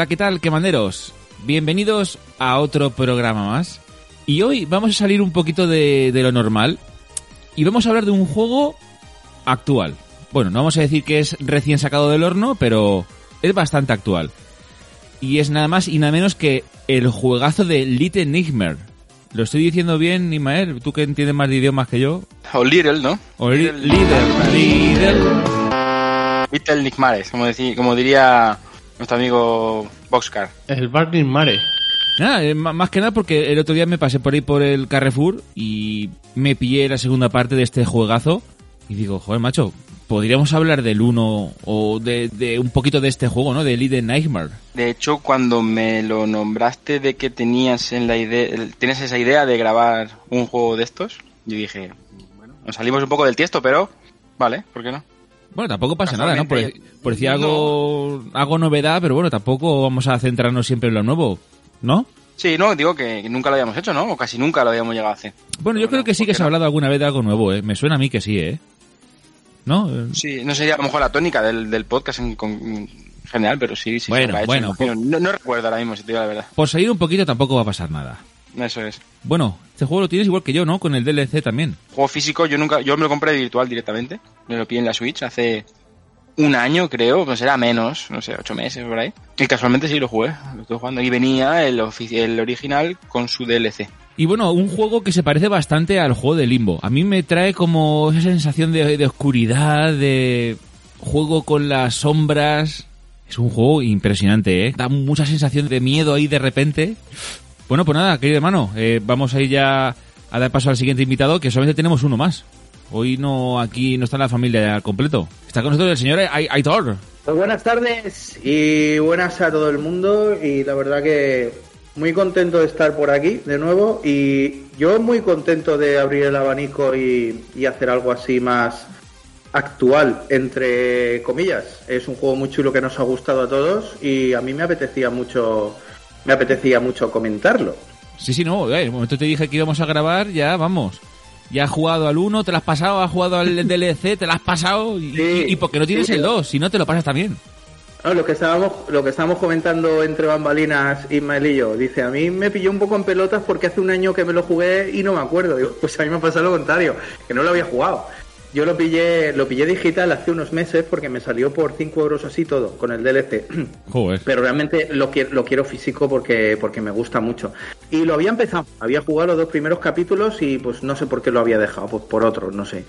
Hola, ¿qué tal, quemanderos? Bienvenidos a otro programa más. Y hoy vamos a salir un poquito de lo normal y vamos a hablar de un juego actual. Bueno, no vamos a decir que es recién sacado del horno, pero es bastante actual. Y es nada más y nada menos que el juegazo de Little Nightmare. ¿Lo estoy diciendo bien, Ismael? ¿Tú que entiendes más de idiomas que yo? O Little, ¿no? O Little Nightmares, como diría nuestro amigo Boxcar. El Burning Mare. Nada, más que nada porque el otro día me pasé por ahí por el Carrefour y me pillé la segunda parte de este juegazo y digo, joder, macho, podríamos hablar del 1 o de un poquito de este juego, ¿no? De Little Nightmare. De hecho, cuando me lo nombraste de que tienes esa idea de grabar un juego de estos, yo dije, bueno, nos salimos un poco del tiesto, pero vale, ¿por qué no? Bueno, tampoco pasa nada, ¿no? Por decir algo novedad, pero bueno, tampoco vamos a centrarnos siempre en lo nuevo, ¿no? Sí, no, digo que nunca lo habíamos hecho, ¿no? O casi nunca lo habíamos llegado a hacer. Bueno, yo creo que sí que se ha hablado alguna vez de algo nuevo, ¿eh? Me suena a mí que sí, ¿eh? ¿No? Sí, no sería a lo mejor la tónica del podcast en general, pero sí. Bueno, no recuerdo ahora mismo, si te digo la verdad. Por salir un poquito tampoco va a pasar nada. Eso es. Bueno, este juego lo tienes igual que yo, ¿no? Con el DLC también. Juego físico, yo me lo compré virtual directamente. Me lo pillé en la Switch hace un año, creo, pues era menos, no sé, 8 meses por ahí. Y casualmente sí lo jugué, lo estoy jugando. Y venía el original con su DLC. Y bueno, un juego que se parece bastante al juego de Limbo. A mí me trae como esa sensación de oscuridad, de juego con las sombras. Es un juego impresionante, ¿eh? Da mucha sensación de miedo ahí de repente. Bueno, pues nada, querido hermano, vamos a ir ya a dar paso al siguiente invitado, que solamente tenemos uno más. Hoy aquí no está la familia al completo. Está con nosotros el señor Aitor. Pues buenas tardes y buenas a todo el mundo, y la verdad que muy contento de estar por aquí de nuevo, y yo muy contento de abrir el abanico y hacer algo así más actual, entre comillas. Es un juego muy chulo que nos ha gustado a todos y a mí me apetecía mucho comentarlo. Sí, no, el momento te dije que íbamos a grabar, ya vamos. Ya has jugado al 1, te lo has pasado, has jugado al DLC, te lo has pasado y porque no tienes el 2, si no te lo pasas también. No, lo que estábamos comentando entre bambalinas, Ismael y yo, dice, a mí me pilló un poco en pelotas porque hace un año que me lo jugué y no me acuerdo. Digo, pues a mí me ha pasado lo contrario, que no lo había jugado. Yo lo pillé digital hace unos meses porque me salió por 5 euros así todo, con el DLC. Joder. Pero realmente lo quiero físico porque me gusta mucho. Y lo había empezado, había jugado los 2 primeros capítulos y pues no sé por qué lo había dejado, pues por otro, no sé.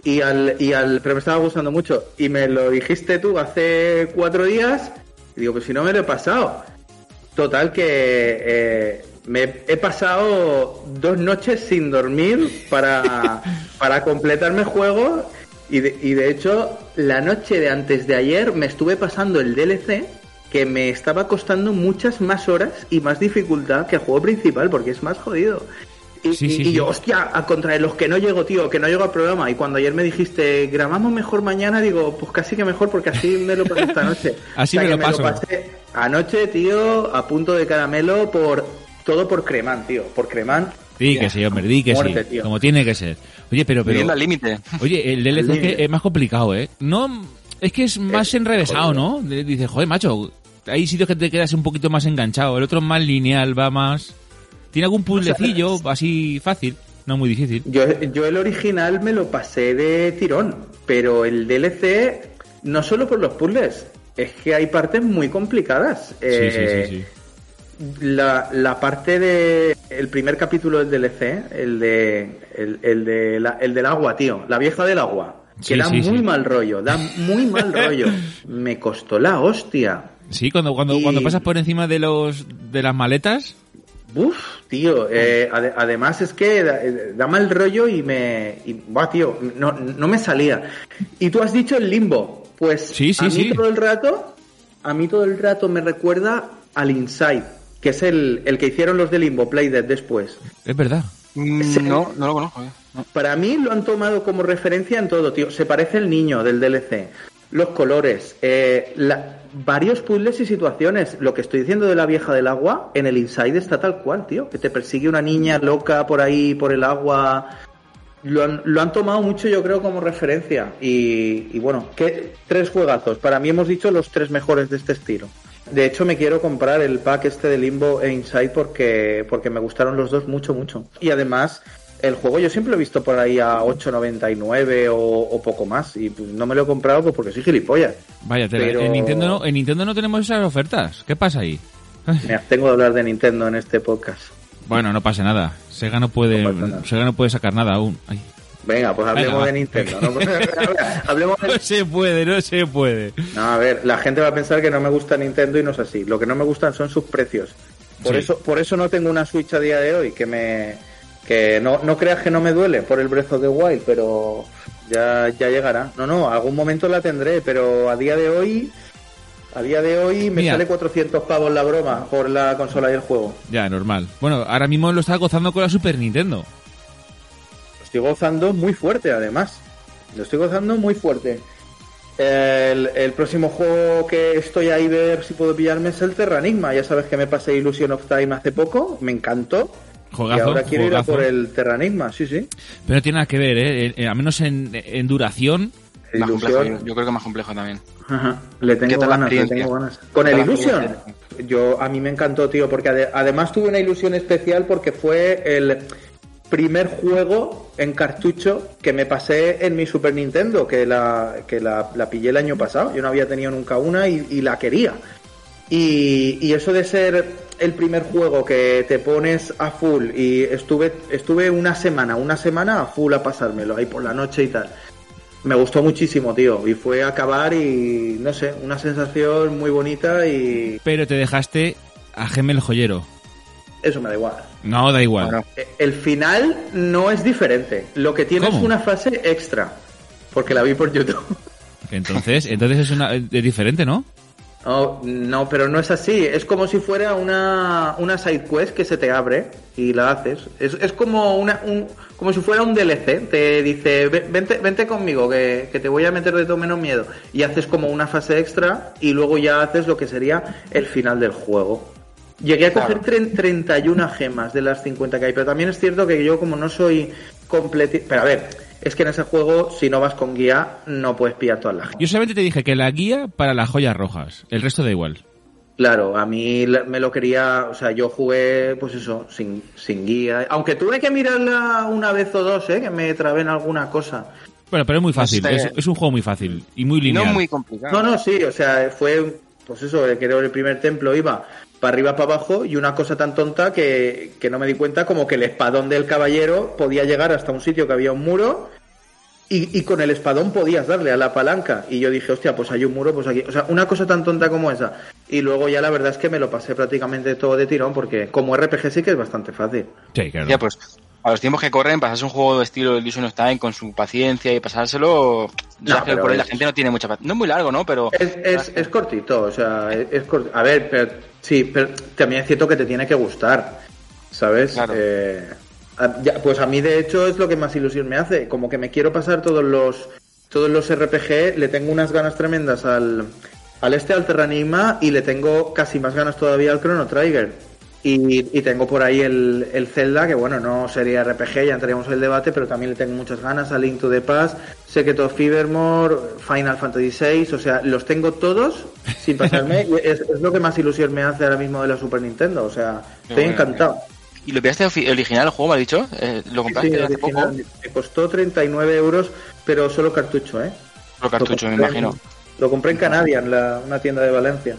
Pero me estaba gustando mucho. Y me lo dijiste tú hace 4 días y digo, pues si no me lo he pasado. Total que me he pasado 2 noches sin dormir para completarme el juego y de hecho la noche de antes de ayer me estuve pasando el DLC, que me estaba costando muchas más horas y más dificultad que el juego principal porque es más jodido. Y yo, hostia, a contra los que no llego, tío, que no llego al programa. Y cuando ayer me dijiste, grabamos mejor mañana, digo, pues casi que mejor porque así me lo pasé esta noche. Así me lo paso. Lo pasé anoche, tío, a punto de caramelo todo por Cremán, tío, por Cremán. Sí, que sí, hombre, di que muerte, sí, tío. Como tiene que ser. Oye, pero al límite. Oye, el DLC es que es más complicado, ¿eh? No, es que es más enrevesado, ¿no? Dices, joder, macho, hay sitios que te quedas un poquito más enganchado, el otro es más lineal, va más... ¿Tiene algún puzzlecillo así fácil? No muy difícil. Yo el original me lo pasé de tirón, pero el DLC, no solo por los puzzles, es que hay partes muy complicadas. Sí. La parte de el primer capítulo del DLC, el del agua, tío, la vieja del agua, que da muy mal rollo, me costó la hostia. Sí, cuando pasas por encima de las maletas. Uf, tío, además es que da mal rollo tío, no me salía. Y tú has dicho el Limbo, pues a mí todo el rato me recuerda al Inside, que es el que hicieron los de Limbo Playdead después. Es verdad. No lo conozco. No. Para mí lo han tomado como referencia en todo, tío. Se parece el niño del DLC, los colores, varios puzzles y situaciones. Lo que estoy diciendo de la vieja del agua, en el Inside está tal cual, tío. Que te persigue una niña loca por ahí, por el agua. Lo han tomado mucho, yo creo, como referencia. Y bueno, 3 juegazos. Para mí hemos dicho los 3 mejores de este estilo. De hecho, me quiero comprar el pack este de Limbo e Inside porque me gustaron los dos mucho, mucho. Y además, el juego yo siempre lo he visto por ahí a 8,99 o poco más. Y pues, no me lo he comprado pues porque soy gilipollas. Vaya, Pero... en Nintendo no tenemos esas ofertas. ¿Qué pasa ahí? Mira, tengo que hablar de Nintendo en este podcast. Bueno, no pasa nada. Sega no puede sacar nada aún. Ay. Venga, pues hablemos de Nintendo, ¿no? Hablemos de... No se puede. No, a ver, la gente va a pensar que no me gusta Nintendo y no es así. Lo que no me gustan son sus precios. Por eso no tengo una Switch a día de hoy, que no creas que no me duele por el Breath of the Wild, pero ya llegará. No, algún momento la tendré, pero a día de hoy me sale 400 pavos la broma por la consola y el juego. Ya, normal. Bueno, ahora mismo lo está gozando con la Super Nintendo. Estoy gozando muy fuerte, además. Lo estoy gozando muy fuerte. El próximo juego que estoy ahí ver si puedo pillarme es el Terranigma. Ya sabes que me pasé Illusion of Time hace poco. Me encantó. Juegazo, y ahora quiero ir a jugazo. por el Terranigma, sí. Pero no tiene nada que ver, ¿eh? Al menos en duración. Más complejo, yo creo que más complejo también. Ajá. Le tengo ganas. Con el Illusion, a mí me encantó, tío, porque además tuve una ilusión especial porque fue el primer juego en cartucho que me pasé en mi Super Nintendo, que la pillé el año pasado. Yo no había tenido nunca una y la quería. Y eso de ser el primer juego que te pones a full, y estuve una semana a full a pasármelo ahí por la noche y tal. Me gustó muchísimo, tío, y fue a acabar y no sé, una sensación muy bonita y... Pero te dejaste a Gem el joyero. Eso me da igual. No, da igual. Bueno. El final no es diferente. Lo que tiene ¿Cómo? es una fase extra. Porque la vi por YouTube. Entonces es diferente, ¿no? No, pero no es así. Es como si fuera una side quest que se te abre y la haces. Es como como si fuera un DLC. Te dice, vente conmigo, que te voy a meter de todo menos miedo. Y haces como una fase extra y luego ya haces lo que sería el final del juego. Llegué a coger 31 gemas de las 50 que hay, pero también es cierto que yo como no soy completo... Pero a ver, es que en ese juego, si no vas con guía, no puedes pillar todas las gemas. Yo solamente te dije que la guía para las joyas rojas, el resto da igual. Claro, a mí me lo quería... O sea, yo jugué, pues eso, sin guía. Aunque tuve que mirarla una vez o dos, que me trabé en alguna cosa. Bueno, pero es muy fácil, es un juego muy fácil y muy lineal. No muy complicado. No, sí, o sea, fue... Pues eso, creo que el primer templo iba para arriba, para abajo, y una cosa tan tonta que no me di cuenta, como que el espadón del caballero podía llegar hasta un sitio que había un muro y con el espadón podías darle a la palanca. Y yo dije, hostia, pues hay un muro, pues aquí. O sea, una cosa tan tonta como esa. Y luego ya la verdad es que me lo pasé prácticamente todo de tirón, porque como RPG sí que es bastante fácil. Sí, claro. Ya, pues, a los tiempos que corren, pasarse un juego de estilo Illusion of Time con su paciencia y pasárselo... No, que por ahí la gente no tiene mucha paciencia. No es muy largo, ¿no? Pero... Es cortito, o sea, es cortito. A ver, pero también es cierto que te tiene que gustar, ¿sabes? Claro. Pues a mí, de hecho, es lo que más ilusión me hace. Como que me quiero pasar todos los RPG, le tengo unas ganas tremendas al Terranigma y le tengo casi más ganas todavía al Chrono Trigger. Y tengo por ahí el Zelda, que bueno, no sería RPG, ya entraríamos en el debate, pero también le tengo muchas ganas, a Link to the Past, Secret of Evermore, Final Fantasy VI, o sea, los tengo todos sin pasarme, y es lo que más ilusión me hace ahora mismo de la Super Nintendo, o sea, estoy encantado. ¿Y lo pillaste original el juego, me has dicho? ¿Lo compraste Sí, hace poco? Me costó 39 euros, pero solo cartucho, Solo cartucho, me imagino. Lo compré en Canadian, una tienda de Valencia.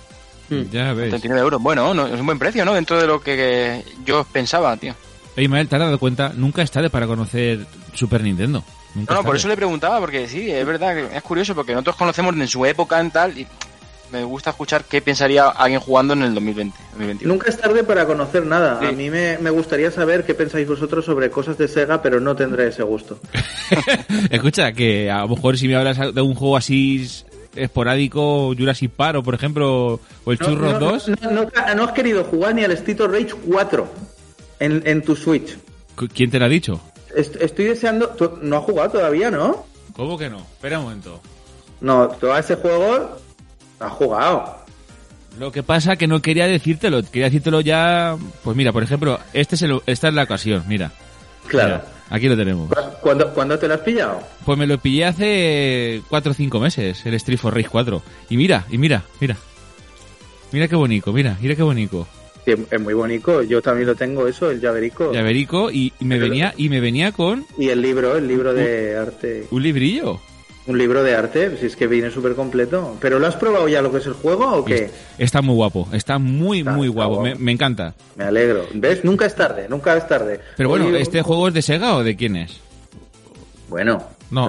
Ya ves. 39 euros. Bueno, no, es un buen precio, ¿no? Dentro de lo que yo pensaba, tío. Oye, Mael, ¿te has dado cuenta? Nunca es tarde para conocer Super Nintendo. Nunca No, es por tarde. eso le preguntaba, porque sí, es verdad que es curioso, porque nosotros conocemos en su época y tal, y me gusta escuchar qué pensaría alguien jugando en el 2021. Nunca es tarde para conocer nada. Sí. A mí me gustaría saber qué pensáis vosotros sobre cosas de Sega, pero no tendré ese gusto. Escucha, que a lo mejor si me hablas de un juego así esporádico, Jurassic Park, o por ejemplo, o el Churros 2... No has querido jugar ni al Street of Rage 4 en tu Switch. ¿Quién te lo ha dicho? Estoy deseando... ¿Tú no has jugado todavía, no? ¿Cómo que no? Espera un momento. No, tú a ese juego has jugado. Lo que pasa que no quería decírtelo ya... Pues mira, por ejemplo, esta es la ocasión, mira. Claro. Mira, aquí lo tenemos. ¿Cuándo te lo has pillado? Pues me lo pillé hace 4 o 5 meses, el Street of Rage 4. Y mira. Mira qué bonito, mira qué bonito. Sí, es muy bonito. Yo también lo tengo, eso, el llaverico. Llaverico y me venía con Y el libro de arte. un librillo. Un libro de arte, si es que viene súper completo. ¿Pero lo has probado ya lo que es el juego o qué? Está muy guapo, está muy guapo. Me encanta. Me alegro. ¿Ves? Nunca es tarde. Pero bueno, Oye, ¿este juego es de Sega o de quién es? Bueno, No.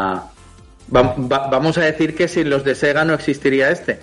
Vamos a decir que sin los de Sega no existiría este.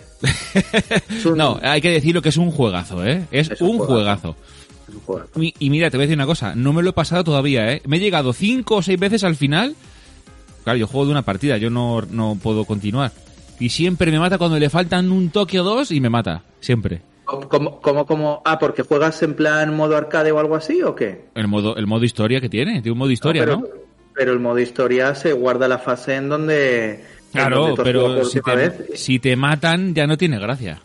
No, hay que decirlo que es un juegazo, ¿eh? Es un juegazo. Es un juego. Y mira, te voy a decir una cosa, no me lo he pasado todavía, ¿eh? Me he llegado 5 o 6 veces al final. Claro, yo juego de una partida, yo no puedo continuar. Y siempre me mata cuando le faltan un toque o dos y me mata, siempre. ¿Cómo? Ah, ¿porque juegas en plan modo arcade o algo así o qué? El modo historia que tiene un modo historia, ¿no? Pero el modo historia se guarda la fase en donde... Claro, pero si te matan ya no tiene gracia.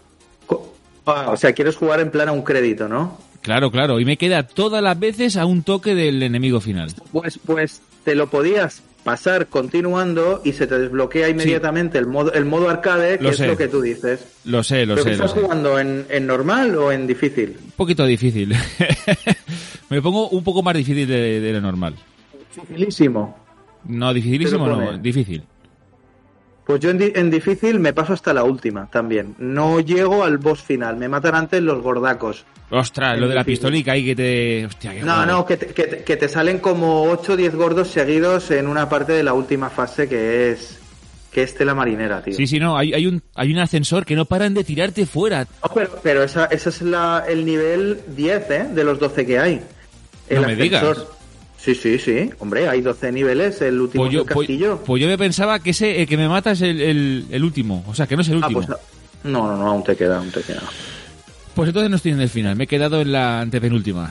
O sea, quieres jugar en plan a un crédito, ¿no? Claro, y me queda todas las veces a un toque del enemigo final. Pues te lo podías pasar continuando y se te desbloquea inmediatamente el modo arcade, que es lo que tú dices. Lo sé. ¿Estás jugando en normal o en difícil? Un poquito difícil. Me pongo un poco más difícil de lo normal. Dificilísimo. No, dificilísimo no, difícil. Pues yo en difícil me paso hasta la última también. No llego al boss final, me matan antes los gordacos. Ostras, lo de la pistolica ahí que te... Hostia, qué No, que te salen como 8 o 10 gordos seguidos en una parte de la última fase que es tela marinera, tío. Sí, no, hay un ascensor que no paran de tirarte fuera. No, pero ese es el nivel 10, de los 12 que hay. El no me ascensor. digas. Sí, hombre, hay 12 niveles, el último es el castillo. Pues yo me pensaba que el que me mata es el último, o sea, que no es el último. Pues no, aún te queda. Pues entonces no estoy en el final, me he quedado en la antepenúltima.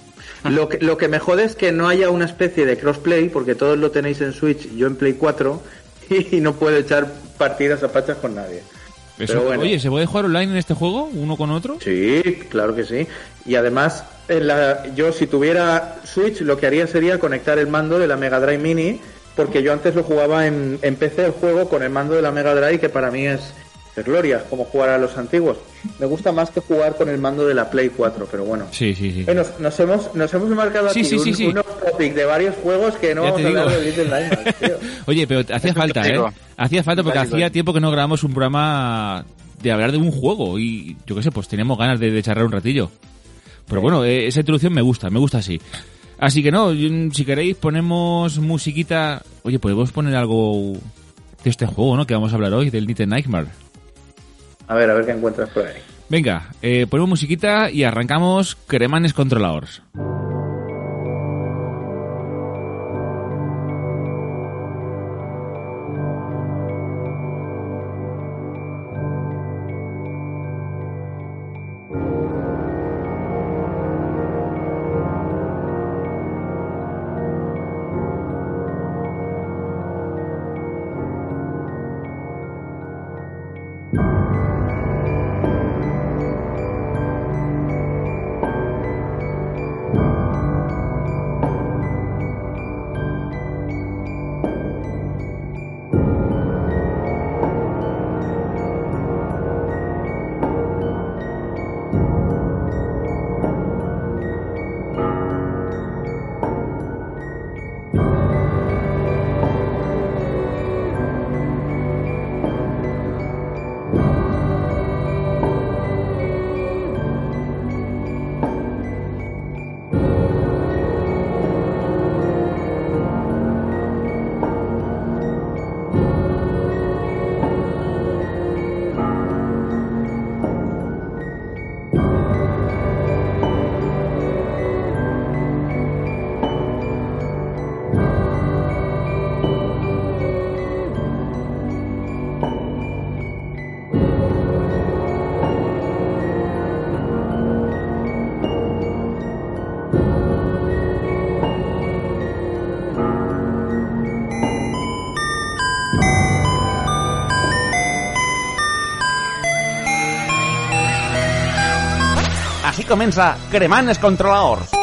Lo que me jode es que no haya una especie de crossplay, porque todos lo tenéis en Switch, yo en Play 4, y no puedo echar partidas a pachas con nadie. Eso, pero bueno. Oye, ¿se puede jugar online en este juego, uno con otro? Sí, claro que sí. Y además, yo si tuviera Switch, lo que haría sería conectar el mando de la Mega Drive Mini, porque yo antes lo jugaba en PC el juego con el mando de la Mega Drive, que para mí es gloria, como jugar a los antiguos. Me gusta más que jugar con el mando de la Play 4, pero bueno. Sí. Nos hemos marcado aquí un off-topic de varios juegos que no vamos a hablar de Little Nightmares, tío. Oye, pero hacía falta, ¿eh? Hacía falta porque hacía tiempo que no grabamos un programa de hablar de un juego y yo qué sé, pues teníamos ganas de charlar un ratillo. Pero bueno, esa introducción me gusta así. Así que no, si queréis ponemos musiquita... Oye, podemos poner algo de este juego, ¿no? Que vamos a hablar hoy, del Little Nightmare. A ver qué encuentras por ahí. Venga, ponemos musiquita y arrancamos Cremanes Controladors. Així comença Cremanes Controladors.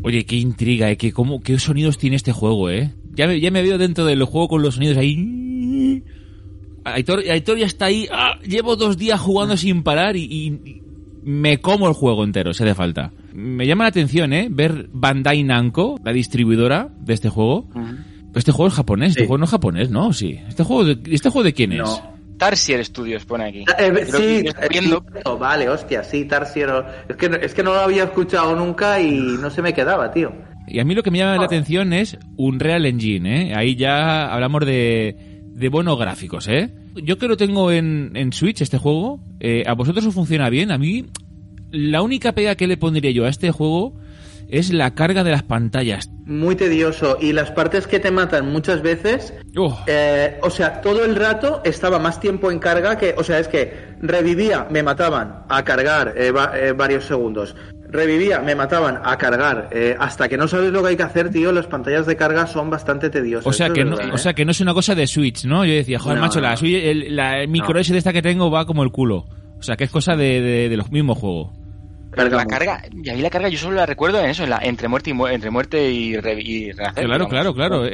Oye, qué intriga, qué sonidos tiene este juego, Ya me veo dentro del juego con los sonidos ahí. Aitor ya está ahí. Llevo 2 días jugando sin parar y me como el juego entero, si hace falta. Me llama la atención, ver Bandai Namco, la distribuidora de este juego. Este juego es japonés, este juego no es japonés, ¿no? Sí. ¿Este juego de quién es? No. Tarsier Studios pone aquí. Sí, vale, hostia, sí, Tarsier. Es que no lo había escuchado nunca y no se me quedaba, tío. Y a mí lo que me llama la atención es Unreal Engine, Ahí ya hablamos de buenos gráficos, Yo que lo tengo en Switch, este juego, ¿a vosotros os funciona bien? A mí, la única pega que le pondría yo a este juego es la carga de las pantallas. Muy tedioso. Y las partes que te matan muchas veces, o sea, todo el rato estaba más tiempo en carga que... O sea, es que revivía, me mataban a cargar varios segundos. Revivía, me mataban a cargar. Hasta que no sabes lo que hay que hacer, tío, las pantallas de carga son bastante tediosas. O sea, que no es una cosa de Switch, ¿no? Yo decía, joder, macho, la Switch, la micro SD esta que tengo va como el culo. O sea, que es cosa de los mismos juegos. La carga, y a mí la carga yo solo la recuerdo en eso, entre muerte y renacer. Claro. Claro.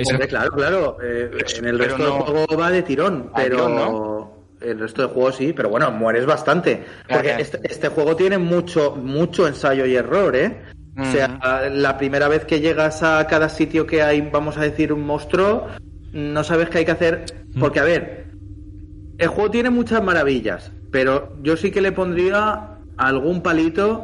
En el resto del juego va de tirón, pero ¿no? El resto del juego sí, pero bueno, mueres bastante. Porque este juego tiene mucho ensayo y error, O sea, la primera vez que llegas a cada sitio que hay, vamos a decir, un monstruo, no sabes qué hay que hacer. Porque, a ver, el juego tiene muchas maravillas, pero yo sí que le pondría algún palito,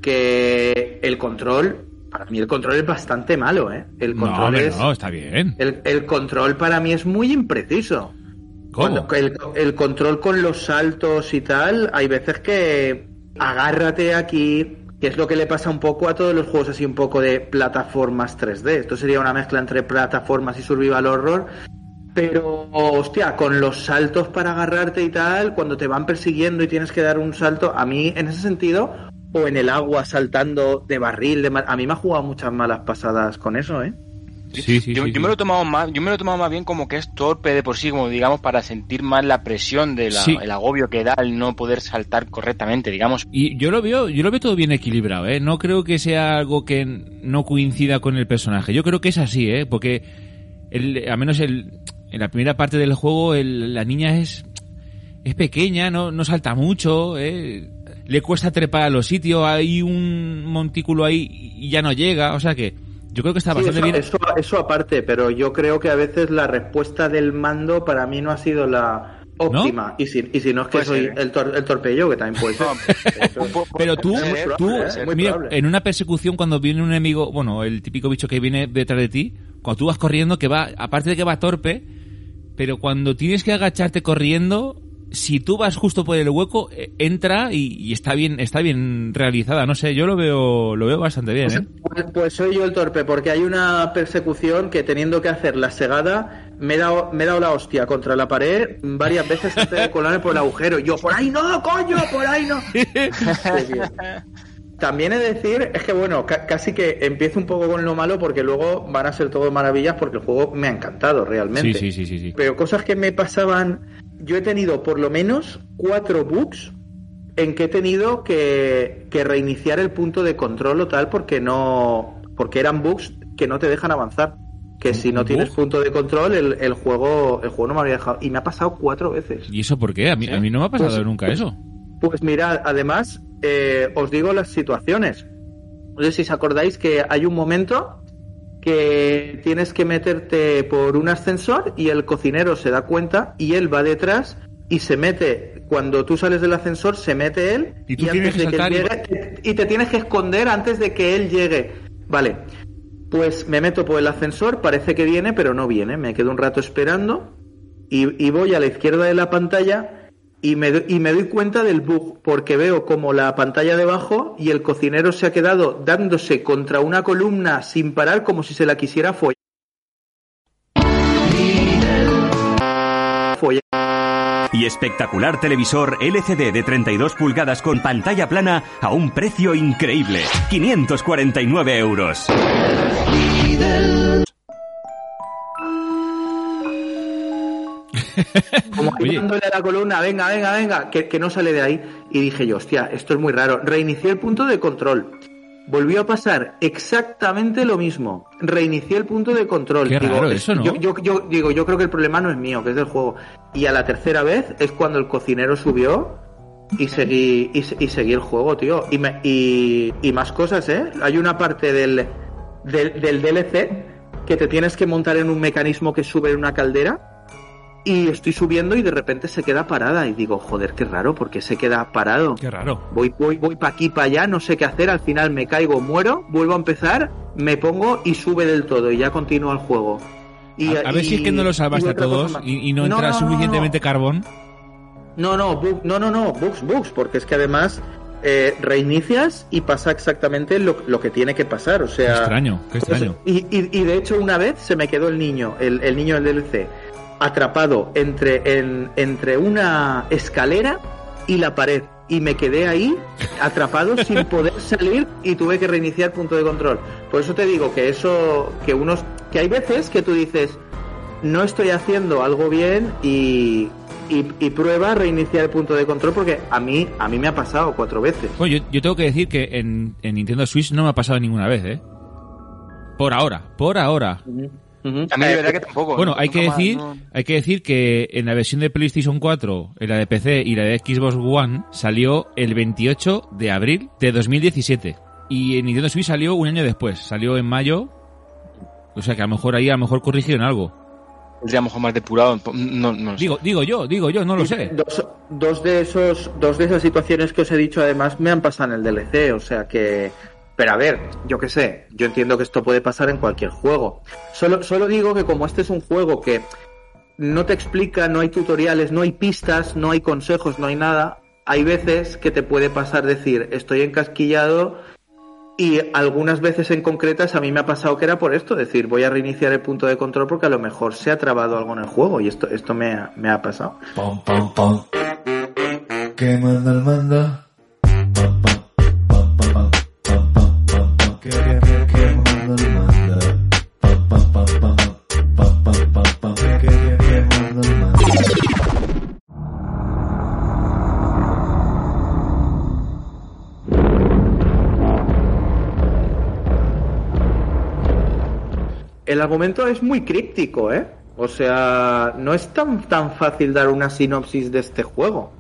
que el control, para mí el control es bastante malo, El control no, está bien. El control para mí es muy impreciso. ¿Cómo? El control con los saltos y tal, hay veces que agárrate aquí, que es lo que le pasa un poco a todos los juegos así un poco de plataformas 3D. Esto sería una mezcla entre plataformas y survival horror. Pero, hostia, con los saltos para agarrarte y tal, cuando te van persiguiendo y tienes que dar un salto, a mí, en ese sentido, o en el agua saltando de barril, a mí me ha jugado muchas malas pasadas con eso, Sí. Yo me lo he tomado más bien como que es torpe de por sí, como digamos, para sentir más la presión de el agobio que da el no poder saltar correctamente, digamos. Y yo lo veo todo bien equilibrado, No creo que sea algo que no coincida con el personaje. Yo creo que es así, porque al menos en la primera parte del juego la niña es pequeña, no salta mucho, le cuesta trepar a los sitios, hay un montículo ahí y ya no llega, o sea que yo creo que está bastante bien. Eso aparte, pero yo creo que a veces la respuesta del mando para mí no ha sido la óptima. ¿No? Y si no es que pues soy el torpe yo, que también puede ser. Pero tú mira, en una persecución cuando viene un enemigo, bueno, el típico bicho que viene detrás de ti, cuando tú vas corriendo, que va, aparte de que va torpe, pero cuando tienes que agacharte corriendo, si tú vas justo por el hueco, entra y está bien realizada. No sé, yo lo veo bastante bien, Pues soy yo el torpe, porque hay una persecución que teniendo que hacer la segada, me he dado la hostia contra la pared varias veces antes de colarme por el agujero. Y yo, ¡por ahí no, coño! ¡Por ahí no! También he de decir, es que bueno, casi que empiezo un poco con lo malo porque luego van a ser todo maravillas porque el juego me ha encantado realmente. Sí. Pero cosas que me pasaban, yo he tenido por lo menos 4 bugs en que he tenido que reiniciar el punto de control o tal porque eran bugs que no te dejan avanzar. Que si no tienes punto de control, el juego no me había dejado. Y me ha pasado 4 veces. ¿Y eso por qué? A mí no me ha pasado nunca eso. Pues mirad, además, os digo las situaciones. No sé si os acordáis que hay un momento que tienes que meterte por un ascensor y el cocinero se da cuenta y él va detrás y se mete. Cuando tú sales del ascensor, se mete él y antes de que él llegue, y te tienes que esconder antes de que él llegue. Vale, pues me meto por el ascensor, parece que viene, pero no viene. Me quedo un rato esperando y voy a la izquierda de la pantalla. Y me doy cuenta del bug, porque veo como la pantalla de abajo y el cocinero se ha quedado dándose contra una columna sin parar como si se la quisiera follar. Y espectacular televisor LCD de 32 pulgadas con pantalla plana a un precio increíble. 549 euros. Como dándole a la columna, venga, que no sale de ahí. Y dije yo, hostia, esto es muy raro. Reinicié el punto de control volvió a pasar exactamente lo mismo. Reinicié el punto de control. Qué raro eso, ¿no? Yo creo que el problema no es mío, que es del juego. Y a la tercera vez es cuando el cocinero subió y seguí el juego, tío. Y más cosas, ¿eh? Hay una parte del DLC que te tienes que montar en un mecanismo que sube en una caldera. Y estoy subiendo y de repente se queda parada. Y digo, joder, qué raro, porque se queda parado. Qué raro. Voy para aquí, para allá, no sé qué hacer. Al final me caigo, muero, vuelvo a empezar, me pongo y sube del todo. Y ya continúa el juego. A ver si es que no lo salvaste a todos y no entra suficientemente carbón. No, bugs, porque es que además reinicias y pasa exactamente lo que tiene que pasar. O sea, qué extraño. Y de hecho una vez se me quedó el niño del DLC atrapado entre una escalera y la pared, y me quedé ahí atrapado sin poder salir y tuve que reiniciar punto de control. Por eso te digo que que hay veces que tú dices, no estoy haciendo algo bien y prueba a reiniciar el punto de control, porque a mí me ha pasado 4 veces. Bueno, yo tengo que decir que en Nintendo Switch no me ha pasado ninguna vez, ¿eh? Por ahora. A mí de verdad que tampoco. Bueno, hay que decir que en la versión de PlayStation 4, en la de PC y la de Xbox One salió el 28 de abril de 2017 y en Nintendo Switch salió un año después, salió en mayo. O sea que a lo mejor corrigieron algo. A lo mejor más depurado, no sé. Digo yo, no lo sé. Dos de esas situaciones que os he dicho además me han pasado en el DLC, o sea que... Pero a ver, yo qué sé, yo entiendo que esto puede pasar en cualquier juego. Solo digo que como este es un juego que no te explica, no hay tutoriales, no hay pistas, no hay consejos, no hay nada, hay veces que te puede pasar decir, estoy encasquillado, y algunas veces en concretas a mí me ha pasado que era por esto, decir, voy a reiniciar el punto de control porque a lo mejor se ha trabado algo en el juego, y esto me ha pasado. Pom, pom, pom. ¿Qué manda el manda? El argumento es muy críptico, ¿eh? O sea, no es tan fácil dar una sinopsis de este juego.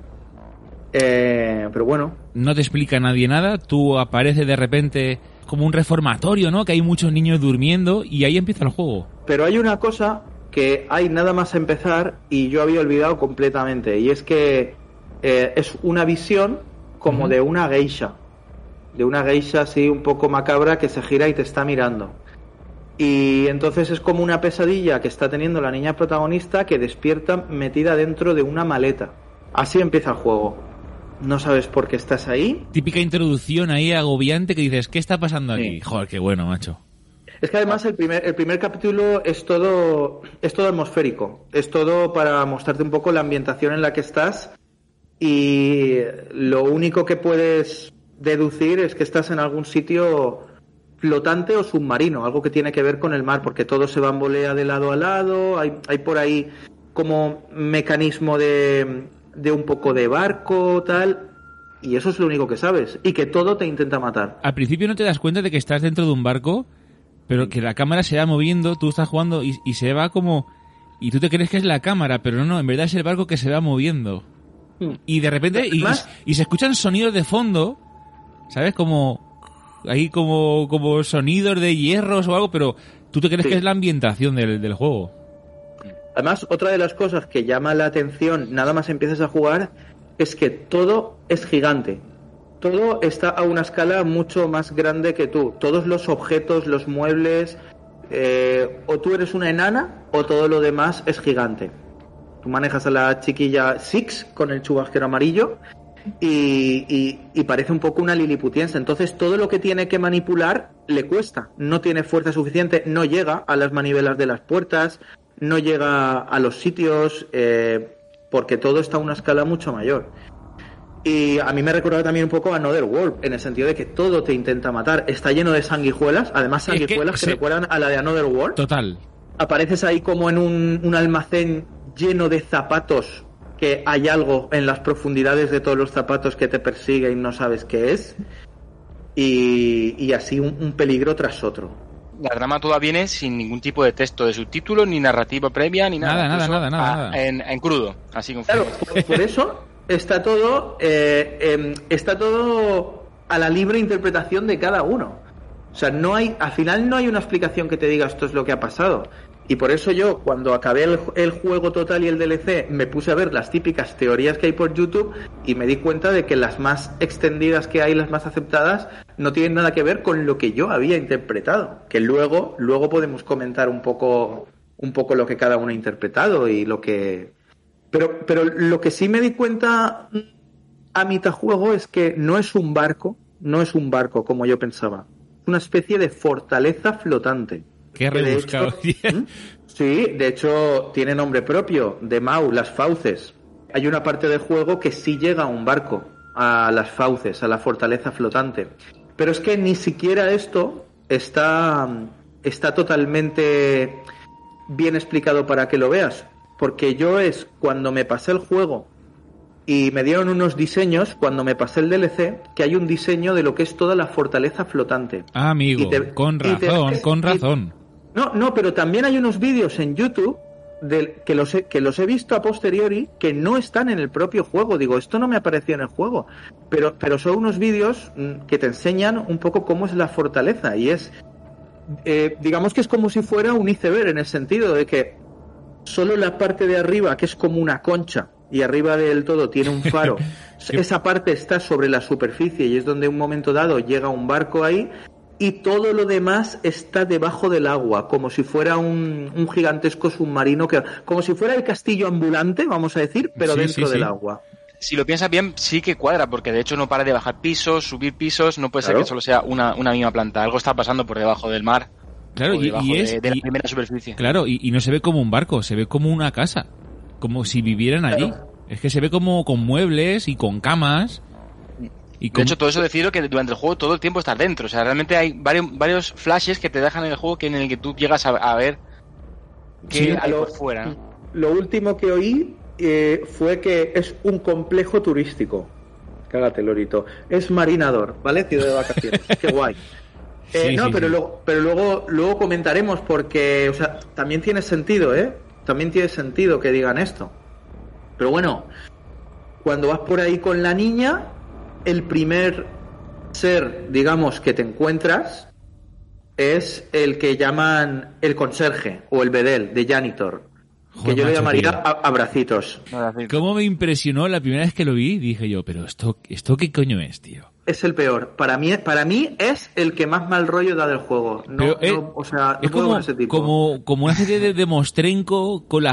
Pero bueno. No te explica nadie nada, tú apareces de repente como un reformatorio, ¿no? Que hay muchos niños durmiendo y ahí empieza el juego. Pero hay una cosa que hay nada más empezar y yo había olvidado completamente, y es que es una visión como de una geisha. De una geisha así un poco macabra que se gira y te está mirando. Y entonces es como una pesadilla que está teniendo la niña protagonista, que despierta metida dentro de una maleta. Así empieza el juego. No sabes por qué estás ahí. Típica introducción ahí agobiante que dices, ¿qué está pasando aquí? Sí. Joder, qué bueno, macho. Es que además el primer capítulo es todo atmosférico. Es todo para mostrarte un poco la ambientación en la que estás, y lo único que puedes deducir es que estás en algún sitio flotante o submarino, algo que tiene que ver con el mar, porque todo se bambolea de lado a lado, hay por ahí como mecanismo de un poco de barco, tal, y eso es lo único que sabes, y que todo te intenta matar. Al principio no te das cuenta de que estás dentro de un barco, pero que la cámara se va moviendo, tú estás jugando y se va como... Y tú te crees que es la cámara, pero no, en verdad es el barco que se va moviendo. Y de repente... Y se escuchan sonidos de fondo, ¿sabes? Como... Hay como sonidos de hierros o algo, pero tú te crees que es la ambientación del juego. Además, otra de las cosas que llama la atención nada más empiezas a jugar es que todo es gigante. Todo está a una escala mucho más grande que tú. Todos los objetos, los muebles, o tú eres una enana o todo lo demás es gigante. Tú manejas a la chiquilla Six con el chubasquero amarillo y parece un poco una liliputiense. Entonces todo lo que tiene que manipular le cuesta. No tiene fuerza suficiente, no llega a las manivelas de las puertas, no llega a los sitios, porque todo está a una escala mucho mayor. Y a mí me recordaba también un poco a Another World, en el sentido de que todo te intenta matar. Está lleno de sanguijuelas, además sanguijuelas que recuerdan a la de Another World. Total. Apareces ahí como en un almacén lleno de zapatos, que hay algo en las profundidades de todos los zapatos que te persigue y no sabes qué es. y así un peligro tras otro. La trama toda viene sin ningún tipo de texto de subtítulos, ni narrativa previa, ni nada. Nada. En crudo, así con Claro, por eso está todo a la libre interpretación de cada uno. O sea, al final no hay una explicación que te diga esto es lo que ha pasado. Y por eso yo, cuando acabé el juego total y el DLC, me puse a ver las típicas teorías que hay por YouTube y me di cuenta de que las más extendidas que hay, las más aceptadas, no tienen nada que ver con lo que yo había interpretado. Que luego podemos comentar un poco lo que cada uno ha interpretado y lo que... Pero lo que sí me di cuenta a mitad juego es que no es un barco como yo pensaba. Es una especie de fortaleza flotante. Qué rebuscado. Sí, de hecho tiene nombre propio, de Mau, las fauces. Hay una parte del juego que sí llega a un barco, a las fauces, a la fortaleza flotante. Pero es que ni siquiera esto está totalmente bien explicado para que lo veas. Porque cuando me pasé el juego y me dieron unos diseños, cuando me pasé el DLC, que hay un diseño de lo que es toda la fortaleza flotante. Ah, amigo, con razón. No, pero también hay unos vídeos en YouTube que los he visto a posteriori que no están en el propio juego. Digo, esto no me apareció en el juego, pero son unos vídeos que te enseñan un poco cómo es la fortaleza y digamos que es como si fuera un iceberg, en el sentido de que solo la parte de arriba, que es como una concha y arriba del todo tiene un faro, esa parte está sobre la superficie y es donde en un momento dado llega un barco ahí. Y todo lo demás está debajo del agua, como si fuera un gigantesco submarino, como si fuera el castillo ambulante, vamos a decir, pero dentro del agua. Si lo piensas bien, sí que cuadra, porque de hecho no para de bajar pisos, subir pisos, no puede ser que solo sea una misma planta. Algo está pasando por debajo del mar, claro, de la primera superficie. Claro, y no se ve como un barco, se ve como una casa, como si vivieran allí. Claro. Es que se ve como con muebles y con camas. De hecho, todo eso decido que durante el juego todo el tiempo estás dentro. O sea, realmente hay varios flashes que te dejan en el juego en el que tú llegas a ver que hay por fuera, ¿no? Lo último que oí fue que es un complejo turístico. Cágate, Lorito. Es Marinador, ¿vale? Ciudad de vacaciones. Qué guay. Luego comentaremos porque, o sea, también tiene sentido, ¿eh? También tiene sentido que digan esto. Pero bueno, cuando vas por ahí con la niña, el primer ser, digamos, que te encuentras es el que llaman el conserje o el bedel de janitor. Joder, que yo le llamaría abracitos. ¿Cómo me impresionó la primera vez que lo vi? Dije yo, pero esto qué coño es, tío. Es el peor. Para mí es el que más mal rollo da del juego. O sea, es como una especie de mostrenco con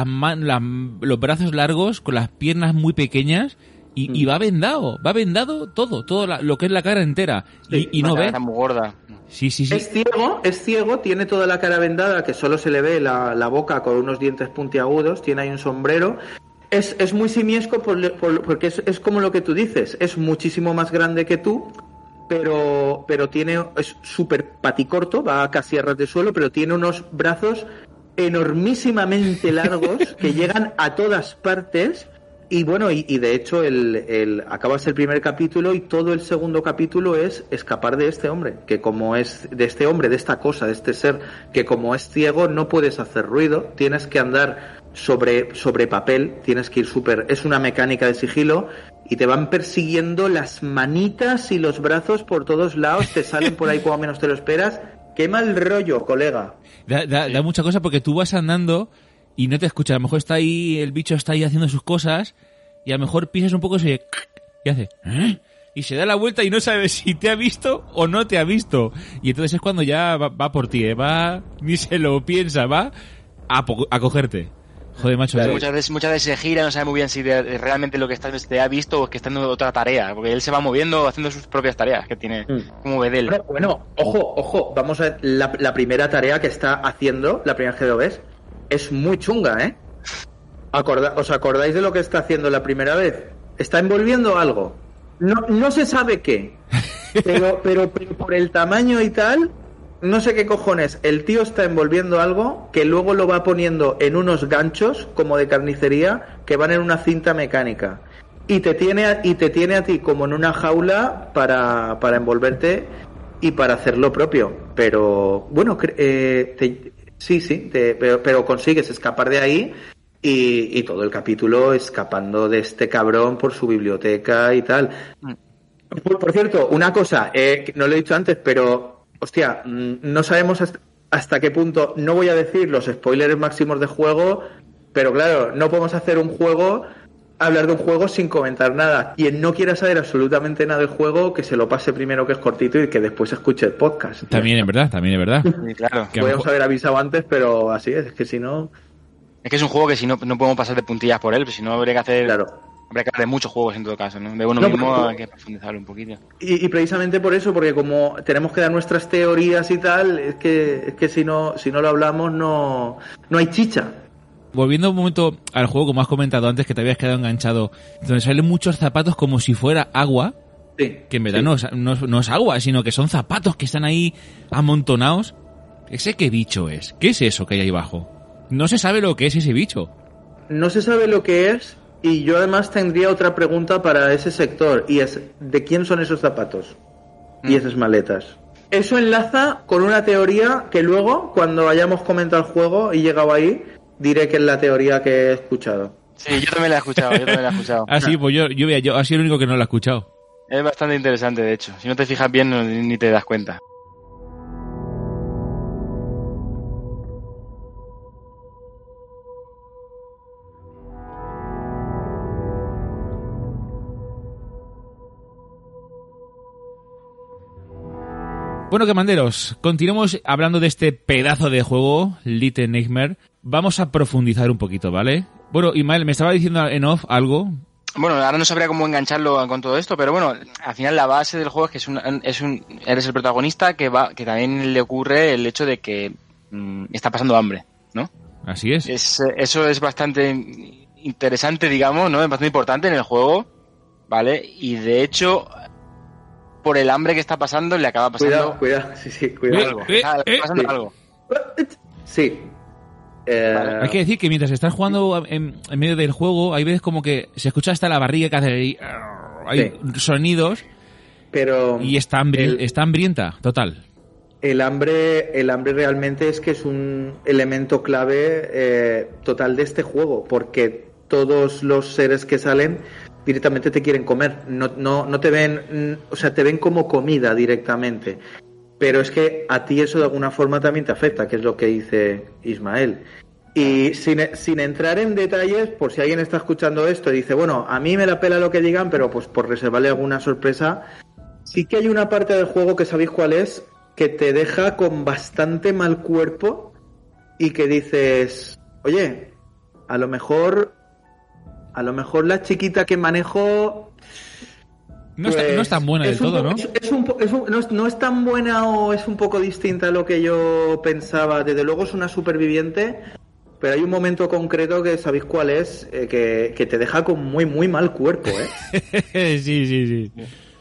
los brazos largos, con las piernas muy pequeñas. Y va vendado todo lo que es la cara entera. Sí, y no ve. Está muy gorda. Sí. Es ciego, tiene toda la cara vendada, que solo se le ve la boca con unos dientes puntiagudos, tiene ahí un sombrero. Es muy simiesco porque es como lo que tú dices, es muchísimo más grande que tú, pero es súper paticorto, va casi a ras de suelo, pero tiene unos brazos enormísimamente largos que llegan a todas partes. Y bueno, y de hecho acabas el primer capítulo y todo el segundo capítulo es escapar de este hombre, que como es de este hombre, de esta cosa, de este ser, que como es ciego no puedes hacer ruido, tienes que andar sobre papel, tienes que ir es una mecánica de sigilo y te van persiguiendo las manitas y los brazos por todos lados, te salen por ahí cuando menos te lo esperas. ¡Qué mal rollo, colega! Da mucha cosa porque tú vas andando y no te escucha, a lo mejor el bicho está ahí haciendo sus cosas y a lo mejor pisas un poco y hace y se da la vuelta y no sabes si te ha visto o no te ha visto. Y entonces es cuando ya va por ti, ni se lo piensa, va a cogerte. Joder, macho. Claro. Muchas veces se gira, no sabe muy bien si realmente lo que te ha visto o es que está en otra tarea, porque él se va moviendo haciendo sus propias tareas que tiene como bedel. Bueno, ojo, vamos a ver, la primera tarea que está haciendo, la primera que lo ves, es muy chunga, ¿eh? ¿Os acordáis de lo que está haciendo la primera vez? Está envolviendo algo. No se sabe qué. Pero por el tamaño y tal, no sé qué cojones. El tío está envolviendo algo que luego lo va poniendo en unos ganchos, como de carnicería, que van en una cinta mecánica. Y te tiene a ti como en una jaula para envolverte. y para hacer lo propio. Pero bueno, pero consigues escapar de ahí y todo el capítulo escapando de este cabrón por su biblioteca y tal. Por cierto, una cosa, no lo he dicho antes, pero hostia, no sabemos hasta qué punto, no voy a decir los spoilers máximos de juego, pero claro, no podemos hacer hablar de un juego sin comentar nada. Quien no quiera saber absolutamente nada del juego, que se lo pase primero, que es cortito, y que después escuche el podcast. También es verdad. Sí, claro. Podemos haber avisado antes, pero así es que si no... Es que es un juego que si no podemos pasar de puntillas por él, pues si no habría que hacer... Claro. Habría que hablar de muchos juegos en todo caso, ¿no? De uno mismo hay que profundizarlo un poquito. Y precisamente por eso, porque como tenemos que dar nuestras teorías y tal, es que si no lo hablamos no hay chicha. Volviendo un momento al juego, como has comentado antes, que te habías quedado enganchado, donde salen muchos zapatos como si fuera agua, Sí, que en verdad no es agua, sino que son zapatos que están ahí amontonados. ¿Ese qué bicho es? ¿Qué es eso que hay ahí abajo? No se sabe lo que es ese bicho. No se sabe lo que es, y yo además tendría otra pregunta para ese sector, y es, ¿de quién son esos zapatos y esas maletas? Eso enlaza con una teoría que luego, cuando hayamos comentado el juego y llegado ahí, diré que es la teoría que he escuchado. Sí, yo también la he escuchado, Ah, sí, pues yo ha sido el único que no lo he escuchado. Es bastante interesante, de hecho. Si no te fijas bien, ni te das cuenta. Bueno, Gamanderos, continuemos hablando de este pedazo de juego, Little Nightmare. Vamos a profundizar un poquito, ¿vale? Bueno, Ismael, me estaba diciendo en off algo. Bueno, ahora no sabría cómo engancharlo con todo esto, pero bueno, al final la base del juego es que eres el protagonista que también le ocurre el hecho de que está pasando hambre, ¿no? Así es. Eso es bastante interesante, digamos, ¿no? Es bastante importante en el juego, ¿vale? Y de hecho, por el hambre que está pasando, le acaba pasando... Cuidado, sí, cuidado. Algo. Le acaba pasando algo. Sí. Hay que decir que mientras estás jugando en medio del juego, hay veces como que se escucha hasta la barriga que hace ahí, hay sonidos, pero y está hambrienta, total. El hambre realmente es que es un elemento clave total de este juego, porque todos los seres que salen directamente te quieren comer, no te ven, o sea, te ven como comida directamente. Pero es que a ti eso de alguna forma también te afecta, que es lo que dice Ismael. Y sin entrar en detalles, por si alguien está escuchando esto y dice, bueno, a mí me la pela lo que digan, pero pues por reservarle alguna sorpresa, sí que hay una parte del juego que sabéis cuál es, que te deja con bastante mal cuerpo y que dices, oye, a lo mejor la chiquita que manejo... No es tan buena del todo, ¿no? No es tan buena o es un poco distinta a lo que yo pensaba. Desde luego es una superviviente, pero hay un momento concreto que sabéis cuál es, que te deja con muy, muy mal cuerpo, ¿eh? Sí.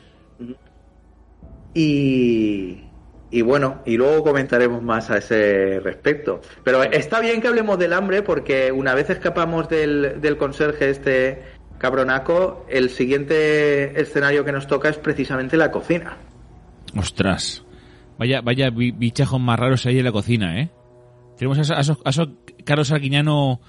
Y bueno, y luego comentaremos más a ese respecto. Pero está bien que hablemos del hambre, porque una vez escapamos del conserje este... cabronaco, el siguiente escenario que nos toca es precisamente la cocina. Ostras, vaya bichejos más raros hay en la cocina, ¿eh? Tenemos a esos Carlos Arguiñano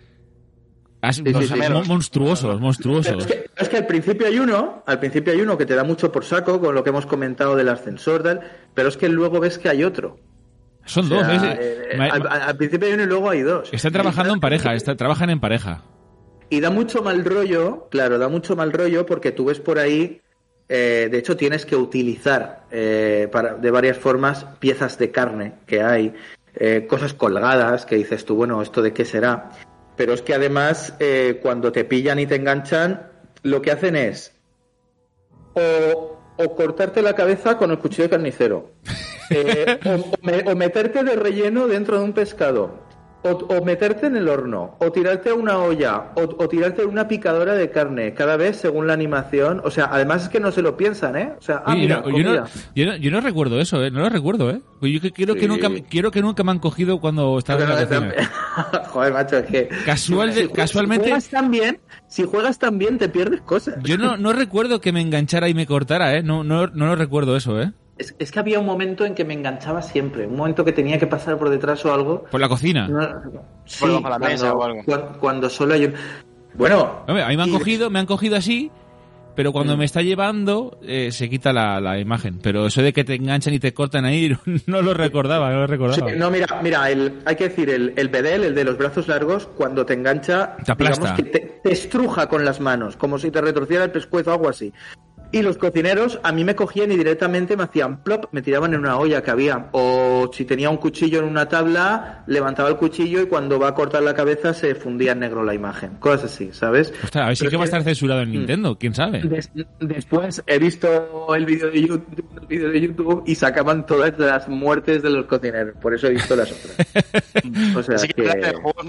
monstruosos. Es que al principio hay uno que te da mucho por saco con lo que hemos comentado del ascensor, tal, pero es que luego ves que hay otro. Son dos. Al principio hay uno y luego hay dos. Están trabajando en pareja, trabajan en pareja. Y da mucho mal rollo, porque tú ves por ahí, de hecho tienes que utilizar de varias formas piezas de carne que hay, cosas colgadas que dices tú, bueno, ¿esto de qué será? Pero es que además cuando te pillan y te enganchan, lo que hacen es o cortarte la cabeza con el cuchillo de carnicero, o meterte de relleno dentro de un pescado. O meterte en el horno, o tirarte a una olla, o tirarte a una picadora de carne, cada vez según la animación. O sea, además es que no se lo piensan, ¿eh? O sea, yo no recuerdo eso, ¿eh? No lo recuerdo, ¿eh? Yo quiero que nunca me han cogido cuando estaba en la cocina. Joder, macho, es que... Casualmente... Si juegas tan bien, te pierdes cosas. Yo no recuerdo que me enganchara y me cortara, ¿eh? No lo recuerdo eso, ¿eh? Es que había un momento en que me enganchaba siempre, un momento que tenía que pasar por detrás o algo. ¿Por la cocina? Sí, Por bajo la mesa o algo. Cuando solo hay un... Bueno... Hombre, a mí me han cogido así, pero cuando me está llevando se quita la imagen. Pero eso de que te enganchan y te cortan ahí, no lo recordaba. Sí, no, mira, hay que decir, el bedel, el de los brazos largos, cuando te engancha, te aplasta. digamos que te estruja con las manos, como si te retorciera el pescuezo o algo así. Y los cocineros a mí me cogían y directamente me hacían plop, me tiraban en una olla que había. O si tenía un cuchillo en una tabla, levantaba el cuchillo y cuando va a cortar la cabeza se fundía en negro la imagen. Cosas así, ¿sabes? Ostras, a ver si que va a estar censurado en Nintendo, quién sabe. Después he visto el vídeo de YouTube y sacaban todas las muertes de los cocineros. Por eso he visto las otras. O sea, sí que el juego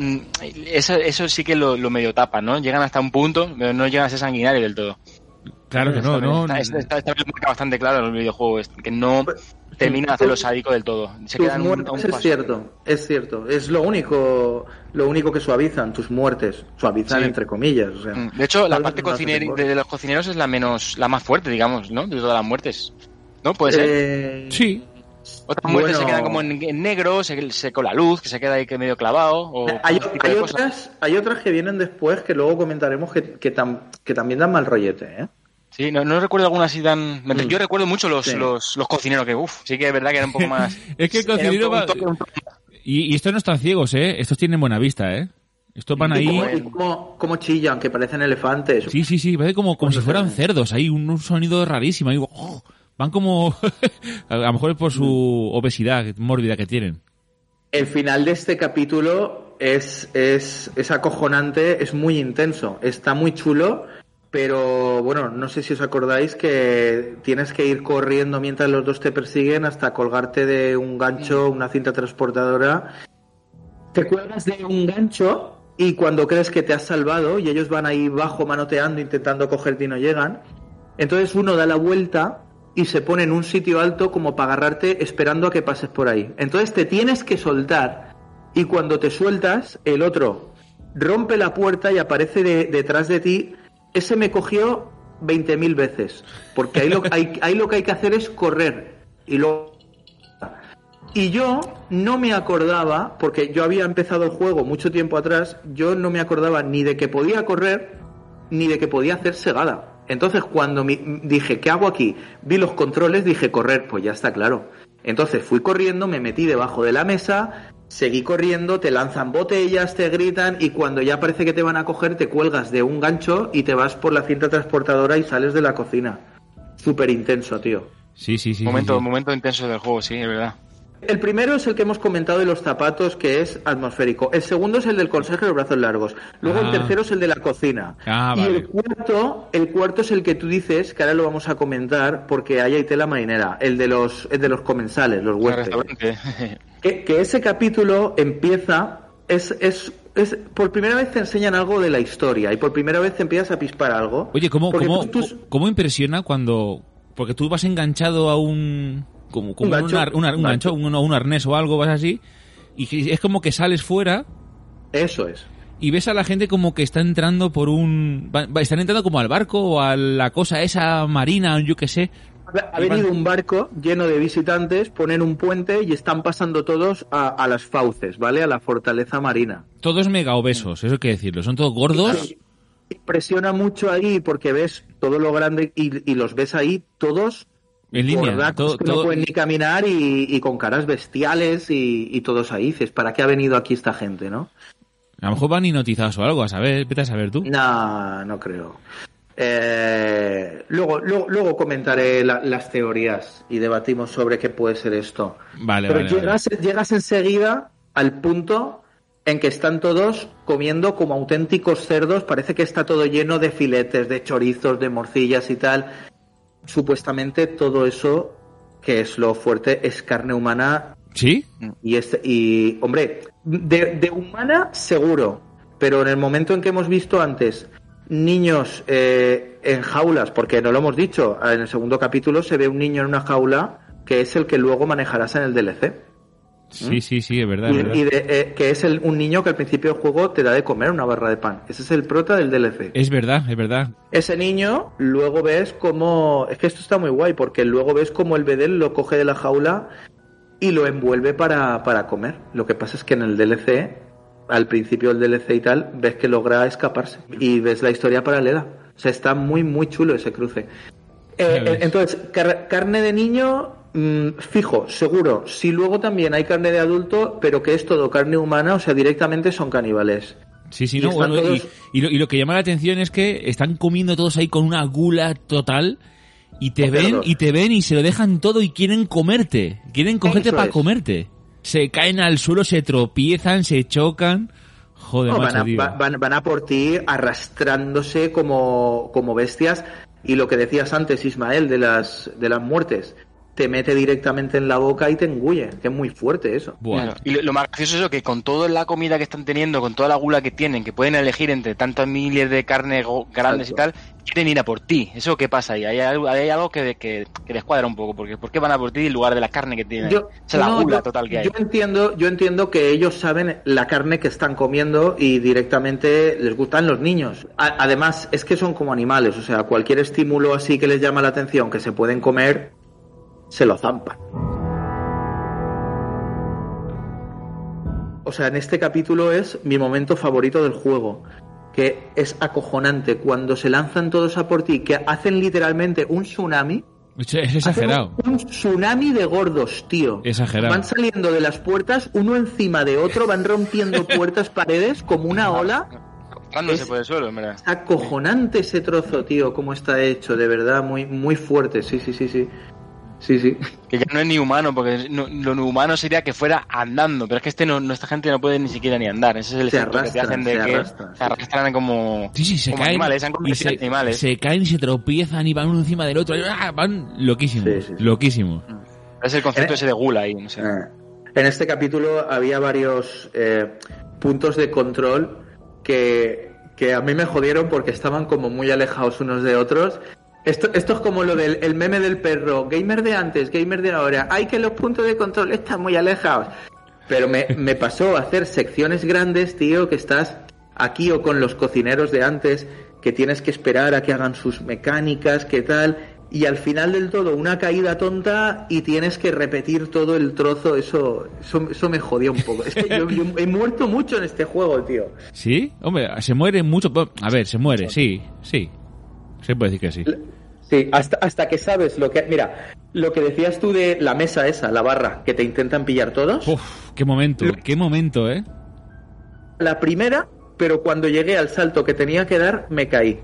eso sí que lo medio tapa, ¿no? Llegan hasta un punto, pero no llegan a ser sanguinario del todo. Claro que no. Está bastante claro en el videojuego, que no termina de hacerlo sádico del todo. Se quedan un paso. Es cierto. Es lo único que suavizan, tus muertes. Suavizan Sí. entre comillas. O sea, De hecho, la parte no de los cocineros es la más fuerte, digamos, ¿no? De todas las muertes. ¿No? ¿Puede ser? Sí. Otras muertes bueno. se quedan como en negro, se con la luz, que se queda ahí que medio clavado. O Hay ese tipo de cosas. otras que vienen después que luego comentaremos que también dan mal rollete, ¿eh? Sí, no recuerdo alguna así tan... Yo recuerdo mucho los cocineros, que sí que es verdad que era un poco más... Es que el cocinero va... un toque Y estos no están ciegos, ¿eh? Estos tienen buena vista, ¿eh? Estos van ahí... Como chillan, que parecen elefantes. Sí, parece como si fueran cerdos. Hay un sonido rarísimo. Ahí, van como... a lo mejor es por su obesidad mórbida que tienen. El final de este capítulo es acojonante, es muy intenso, está muy chulo, pero bueno, no sé si os acordáis que tienes que ir corriendo mientras los dos te persiguen hasta colgarte de un gancho, una cinta transportadora. Te cuelgas de un gancho y cuando crees que te has salvado y ellos van ahí bajo manoteando, intentando cogerte y no llegan, entonces uno da la vuelta y se pone en un sitio alto como para agarrarte esperando a que pases por ahí. Entonces te tienes que soltar y cuando te sueltas, el otro rompe la puerta y aparece detrás de ti. Ese me cogió 20.000 veces, porque ahí lo que hay que hacer es correr. Y yo no me acordaba, porque yo había empezado el juego mucho tiempo atrás, yo no me acordaba ni de que podía correr, ni de que podía hacer segada. Entonces cuando dije, ¿qué hago aquí? Vi los controles, dije, correr, pues ya está claro. Entonces fui corriendo, me metí debajo de la mesa, seguí corriendo, te lanzan botellas, te gritan y cuando ya parece que te van a coger te cuelgas de un gancho y te vas por la cinta transportadora y sales de la cocina. Súper intenso, tío. Sí. Momento intenso del juego, sí, es verdad. El primero es el que hemos comentado de los zapatos, que es atmosférico. El segundo es el del consejo de los brazos largos. Luego el tercero es el de la cocina. Y vale. el cuarto es el que tú dices, que ahora lo vamos a comentar, porque ahí hay tela marinera. El de los comensales, los huéspedes. Que ese capítulo empieza... Es por primera vez te enseñan algo de la historia y por primera vez te empiezas a pispar algo. Oye, ¿cómo impresiona cuando... Porque tú vas enganchado a un gancho, un arnés o algo, vas así, y es como que sales fuera. Eso es. Y ves a la gente como que está entrando por están entrando como al barco o a la cosa esa marina, yo qué sé. Ha venido un barco lleno de visitantes, ponen un puente y están pasando todos a las fauces, ¿vale? A la fortaleza marina. Todos mega obesos, eso hay que decirlo. Son todos gordos. Impresiona mucho ahí porque ves todo lo grande y los ves ahí todos en línea, no pueden ni caminar y con caras bestiales y todos ahí. Dices, ¿para qué ha venido aquí esta gente, no? A lo mejor van hipnotizados o algo, vete a saber tú. No creo. Luego comentaré las teorías y debatimos sobre qué puede ser esto. Pero llegas enseguida al punto en que están todos comiendo como auténticos cerdos. Parece que está todo lleno de filetes, de chorizos, de morcillas y tal. Supuestamente todo eso, que es lo fuerte, es carne humana. ¿Sí? Y hombre, de humana seguro, pero en el momento en que hemos visto antes niños en jaulas, porque no lo hemos dicho, en el segundo capítulo se ve un niño en una jaula que es el que luego manejarás en el DLC. Sí, es verdad. Y, es verdad. y que es un niño que al principio del juego te da de comer una barra de pan. Ese es el prota del DLC. Es verdad, es verdad. Ese niño, luego ves cómo... Es que esto está muy guay, porque luego ves cómo el Bedel lo coge de la jaula y lo envuelve para comer. Lo que pasa es que en el DLC, al principio del DLC y tal, ves que logra escaparse. Y ves la historia paralela. O sea, está muy, muy chulo ese cruce. Entonces, carne de niño, fijo, seguro. Si luego también hay carne de adulto, pero que es todo carne humana, o sea, directamente son caníbales. Sí, Y no, están bueno, todos- y lo que llama la atención es que están comiendo todos ahí con una gula total y te ven y se lo dejan todo y quieren comerte. Quieren cogerte Eso para es. comerte. Se caen al suelo, se tropiezan, se chocan. Joder, No, macho, tío. van a por ti arrastrándose como bestias. Y lo que decías antes, Ismael, de las muertes, te mete directamente en la boca y te engulle, que es muy fuerte eso. Buah. Claro. Y lo más gracioso es eso, que con toda la comida que están teniendo, con toda la gula que tienen, que pueden elegir entre tantas miles de carne grandes y tal, quieren ir a por ti. ¿Eso qué pasa ahí? Hay algo que descuadra un poco, porque ¿por qué van a por ti en lugar de la carne que tienen? Esa es la gula total que hay. Yo entiendo que ellos saben la carne que están comiendo y directamente les gustan los niños. Además, es que son como animales, o sea, cualquier estímulo así que les llama la atención, que se pueden comer, se lo zampan. O sea, en este capítulo es mi momento favorito del juego, que es acojonante cuando se lanzan todos a por ti, que hacen literalmente un tsunami. Es exagerado. Hacen un tsunami de gordos, tío. Exagerado. Van saliendo de las puertas uno encima de otro, van rompiendo puertas, paredes, como una ola. Dándose por el suelo, en verdad. Es acojonante ese trozo, tío, cómo está hecho, de verdad, muy, muy fuerte, sí. Sí. Que ya no es ni humano, porque lo no humano sería que fuera andando, pero es que esta gente no puede ni siquiera ni andar. Ese es el Se efecto que te arrastran, hacen de se que arrastran. se arrastran como, Sí, se como caen. animales, se han Y convertido en animales. se caen y se tropiezan y van uno encima del otro. Van loquísimos. Sí. Loquísimos. Es el concepto ese de gula ahí, no sé. En este capítulo había varios puntos de control que a mí me jodieron porque estaban como muy alejados unos de otros. Esto es como lo del el meme del perro, gamer de antes, gamer de ahora. Ay, que los puntos de control están muy alejados. Pero me pasó a hacer secciones grandes, tío, que estás aquí o con los cocineros de antes, que tienes que esperar a que hagan sus mecánicas, qué tal, y al final del todo una caída tonta y tienes que repetir todo el trozo. Eso me jodió un poco. Es que yo he muerto mucho en este juego, tío. ¿Sí? Hombre, se muere mucho. A ver, se muere, sí. Se puede decir que sí. Sí, hasta que sabes lo que... Mira, lo que decías tú de la mesa esa, la barra, que te intentan pillar todos. Uf, qué momento, ¿eh? La primera, pero cuando llegué al salto que tenía que dar, me caí.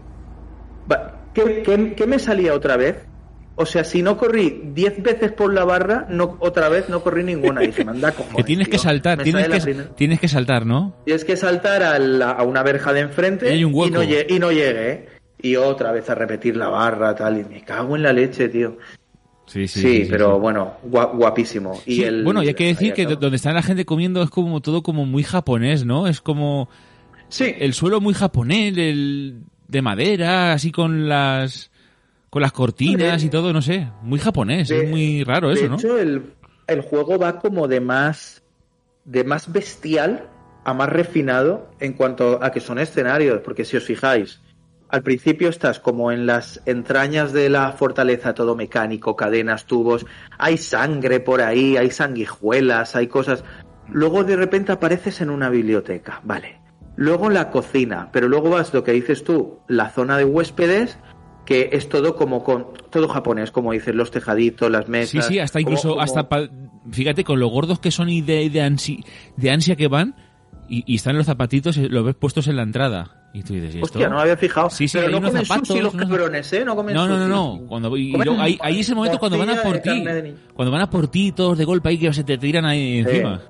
¿Qué me salía otra vez? O sea, si no corrí 10 veces por la barra, otra vez no corrí ninguna. Y dije, manda cojones, Que tienes tío. que saltar, Me tienes sale la primera. que saltar, ¿no? Tienes que saltar a una verja de enfrente Y hay un hueco. y no llegué. Y otra vez a repetir la barra, tal, y me cago en la leche, tío. Sí, pero bueno, guapísimo. Y Sí, bueno, y hay que decir que donde está la gente comiendo es como todo como muy japonés, ¿no? Es como sí, el suelo muy japonés, de madera, así con las cortinas y todo, no sé, muy japonés, es muy raro eso, ¿no? De hecho, el juego va como de más bestial a más refinado en cuanto a que son escenarios, porque si os fijáis, al principio estás como en las entrañas de la fortaleza, todo mecánico, cadenas, tubos, hay sangre por ahí, hay sanguijuelas, hay cosas. Luego de repente apareces en una biblioteca, vale. Luego la cocina, pero luego vas, lo que dices tú, la zona de huéspedes, que es todo como todo japonés, como dices, los tejaditos, las mesas. Sí, hasta incluso, fíjate, con lo gordos que son y de ansia que van, y están los zapatitos, los ves puestos en la entrada. Y tú dices, ¿y esto? Hostia, no me había fijado. Sí, pero hay no unos comen zapatos, sushi los unos- cabrones, ¿eh? No comen No. sushi. Ahí es el momento cuando van a por ti. Cuando van a por ti todos de golpe ahí que se te tiran ahí encima.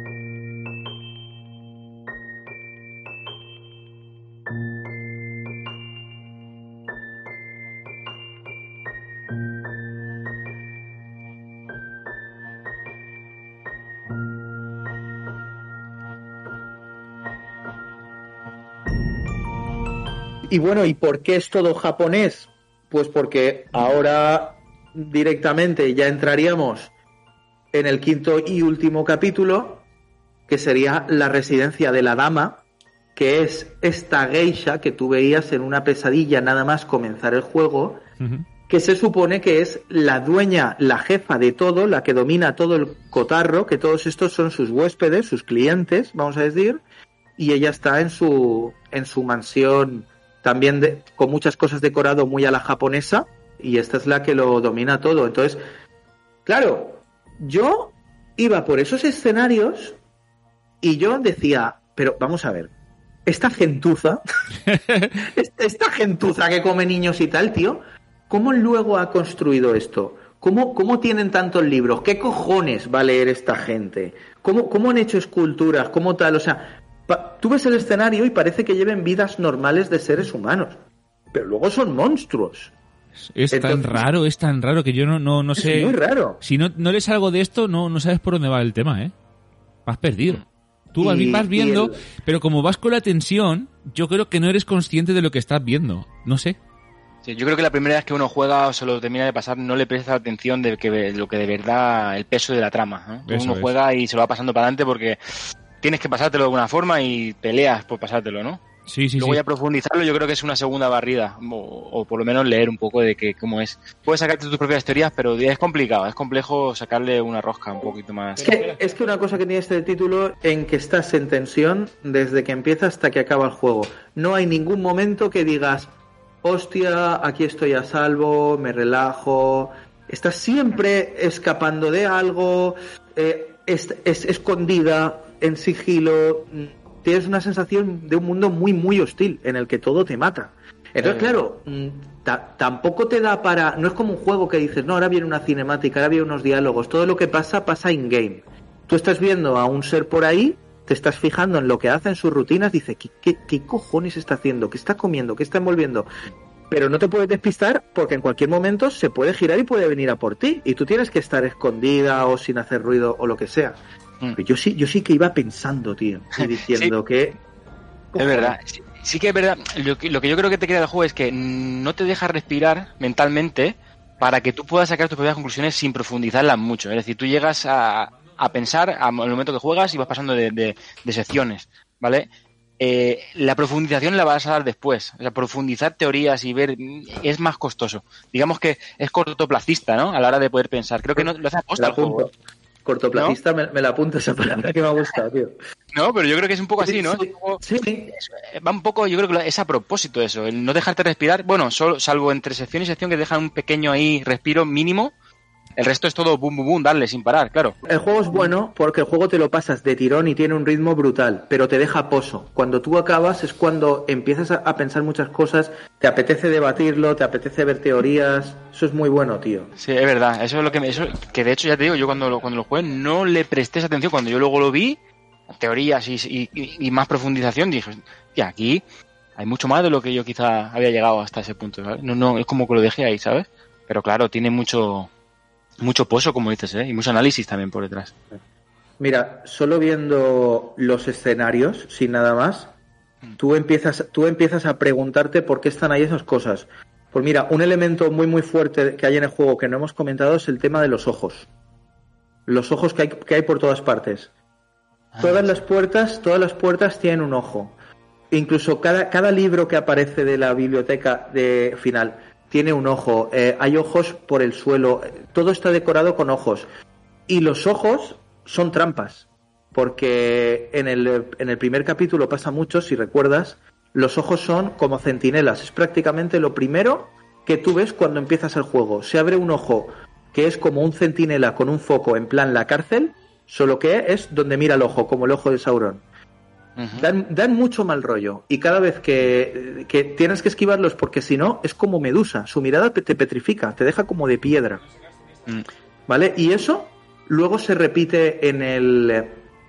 Y bueno, ¿y por qué es todo japonés? Pues porque ahora directamente ya entraríamos en el quinto y último capítulo, que sería la residencia de la dama, que es esta geisha que tú veías en una pesadilla nada más comenzar el juego, que se supone que es la dueña, la jefa de todo, la que domina todo el cotarro, que todos estos son sus huéspedes, sus clientes, vamos a decir, y ella está en su mansión también con muchas cosas decorado muy a la japonesa, y esta es la que lo domina todo. Entonces, claro, yo iba por esos escenarios y yo decía, pero vamos a ver, esta gentuza que come niños y tal, tío, ¿cómo luego ha construido esto? ¿Cómo tienen tantos libros? ¿Qué cojones va a leer esta gente? ¿Cómo han hecho esculturas? ¿Cómo tal? O sea, tú ves el escenario y parece que lleven vidas normales de seres humanos, pero luego son monstruos. Es tan raro que yo no sé. Es muy raro. Si no lees algo de esto, no sabes por dónde va el tema, ¿eh? Vas perdido. Tú vas viendo, pero como vas con la tensión, yo creo que no eres consciente de lo que estás viendo. No sé. Sí, yo creo que la primera vez que uno juega o se lo termina de pasar no le presta atención de lo que de verdad el peso de la trama, ¿no? Uno juega y se lo va pasando para adelante porque tienes que pasártelo de alguna forma y peleas por pasártelo, ¿no? Sí. Luego ya profundizarlo, yo creo que es una segunda barrida, o por lo menos leer un poco de cómo es. Puedes sacarte tus propias teorías, pero es complicado, es complejo sacarle una rosca un poquito más. Es que una cosa que tiene este título en que estás en tensión desde que empieza hasta que acaba el juego. No hay ningún momento que digas, hostia, aquí estoy a salvo, me relajo. Estás siempre escapando de algo, es escondida, en sigilo. Tienes una sensación de un mundo muy, muy hostil, en el que todo te mata. Entonces, claro, tampoco te da para... No es como un juego que dices, no, ahora viene una cinemática, ahora viene unos diálogos. Todo lo que pasa in-game. Tú estás viendo a un ser por ahí, te estás fijando en lo que hace, en sus rutinas, dices, ¿qué cojones está haciendo? ¿Qué está comiendo? ¿Qué está envolviendo? Pero no te puedes despistar porque en cualquier momento se puede girar y puede venir a por ti. Y tú tienes que estar escondida o sin hacer ruido o lo que sea. Pero yo sí que iba pensando, tío, y diciendo que... Es verdad, sí que es verdad. Lo que yo creo que te queda del juego es que no te deja respirar mentalmente para que tú puedas sacar tus propias conclusiones sin profundizarlas mucho. Es decir, tú llegas a pensar al momento que juegas y vas pasando de secciones, ¿vale? La profundización la vas a dar después. O sea, profundizar teorías y ver es más costoso. Digamos que es cortoplacista, ¿no? A la hora de poder pensar. Creo que no lo hace a costa el juego. Cortoplacista, ¿no? me la apunto esa palabra que me ha gustado, tío. No, pero yo creo que es un poco así, ¿no? Sí. Va un poco, yo creo que es a propósito eso, el no dejarte respirar, bueno, salvo entre sección y sección que dejan un pequeño ahí respiro mínimo, el resto es todo boom, boom, boom, darle sin parar, claro. El juego es bueno porque el juego te lo pasas de tirón y tiene un ritmo brutal, pero te deja pozo. Cuando tú acabas es cuando empiezas a pensar muchas cosas, te apetece debatirlo, te apetece ver teorías. Eso es muy bueno, tío. Sí, es verdad. Eso es lo que de hecho ya te digo, yo cuando lo jugué no le presté esa atención. Cuando yo luego lo vi, teorías y más profundización, dije, ya aquí hay mucho más de lo que yo quizá había llegado hasta ese punto, ¿sabes? No, es como que lo dejé ahí, ¿sabes? Pero claro, tiene mucho pozo, como dices, y mucho análisis también por detrás. Mira, solo viendo los escenarios, sin nada más, tú empiezas a preguntarte por qué están ahí esas cosas. Pues mira, un elemento muy muy fuerte que hay en el juego que no hemos comentado es el tema de los ojos. Los ojos que hay por todas partes. Todas las puertas tienen un ojo. Incluso cada libro que aparece de la biblioteca de final tiene un ojo, hay ojos por el suelo, todo está decorado con ojos. Y los ojos son trampas, porque en el primer capítulo pasa mucho, si recuerdas, los ojos son como centinelas, es prácticamente lo primero que tú ves cuando empiezas el juego. Se abre un ojo que es como un centinela con un foco en plan la cárcel, solo que es donde mira el ojo, como el ojo de Sauron. Dan mucho mal rollo y cada vez que tienes que esquivarlos porque si no es como Medusa, su mirada te petrifica, te deja como de piedra, ¿vale? Y eso luego se repite en el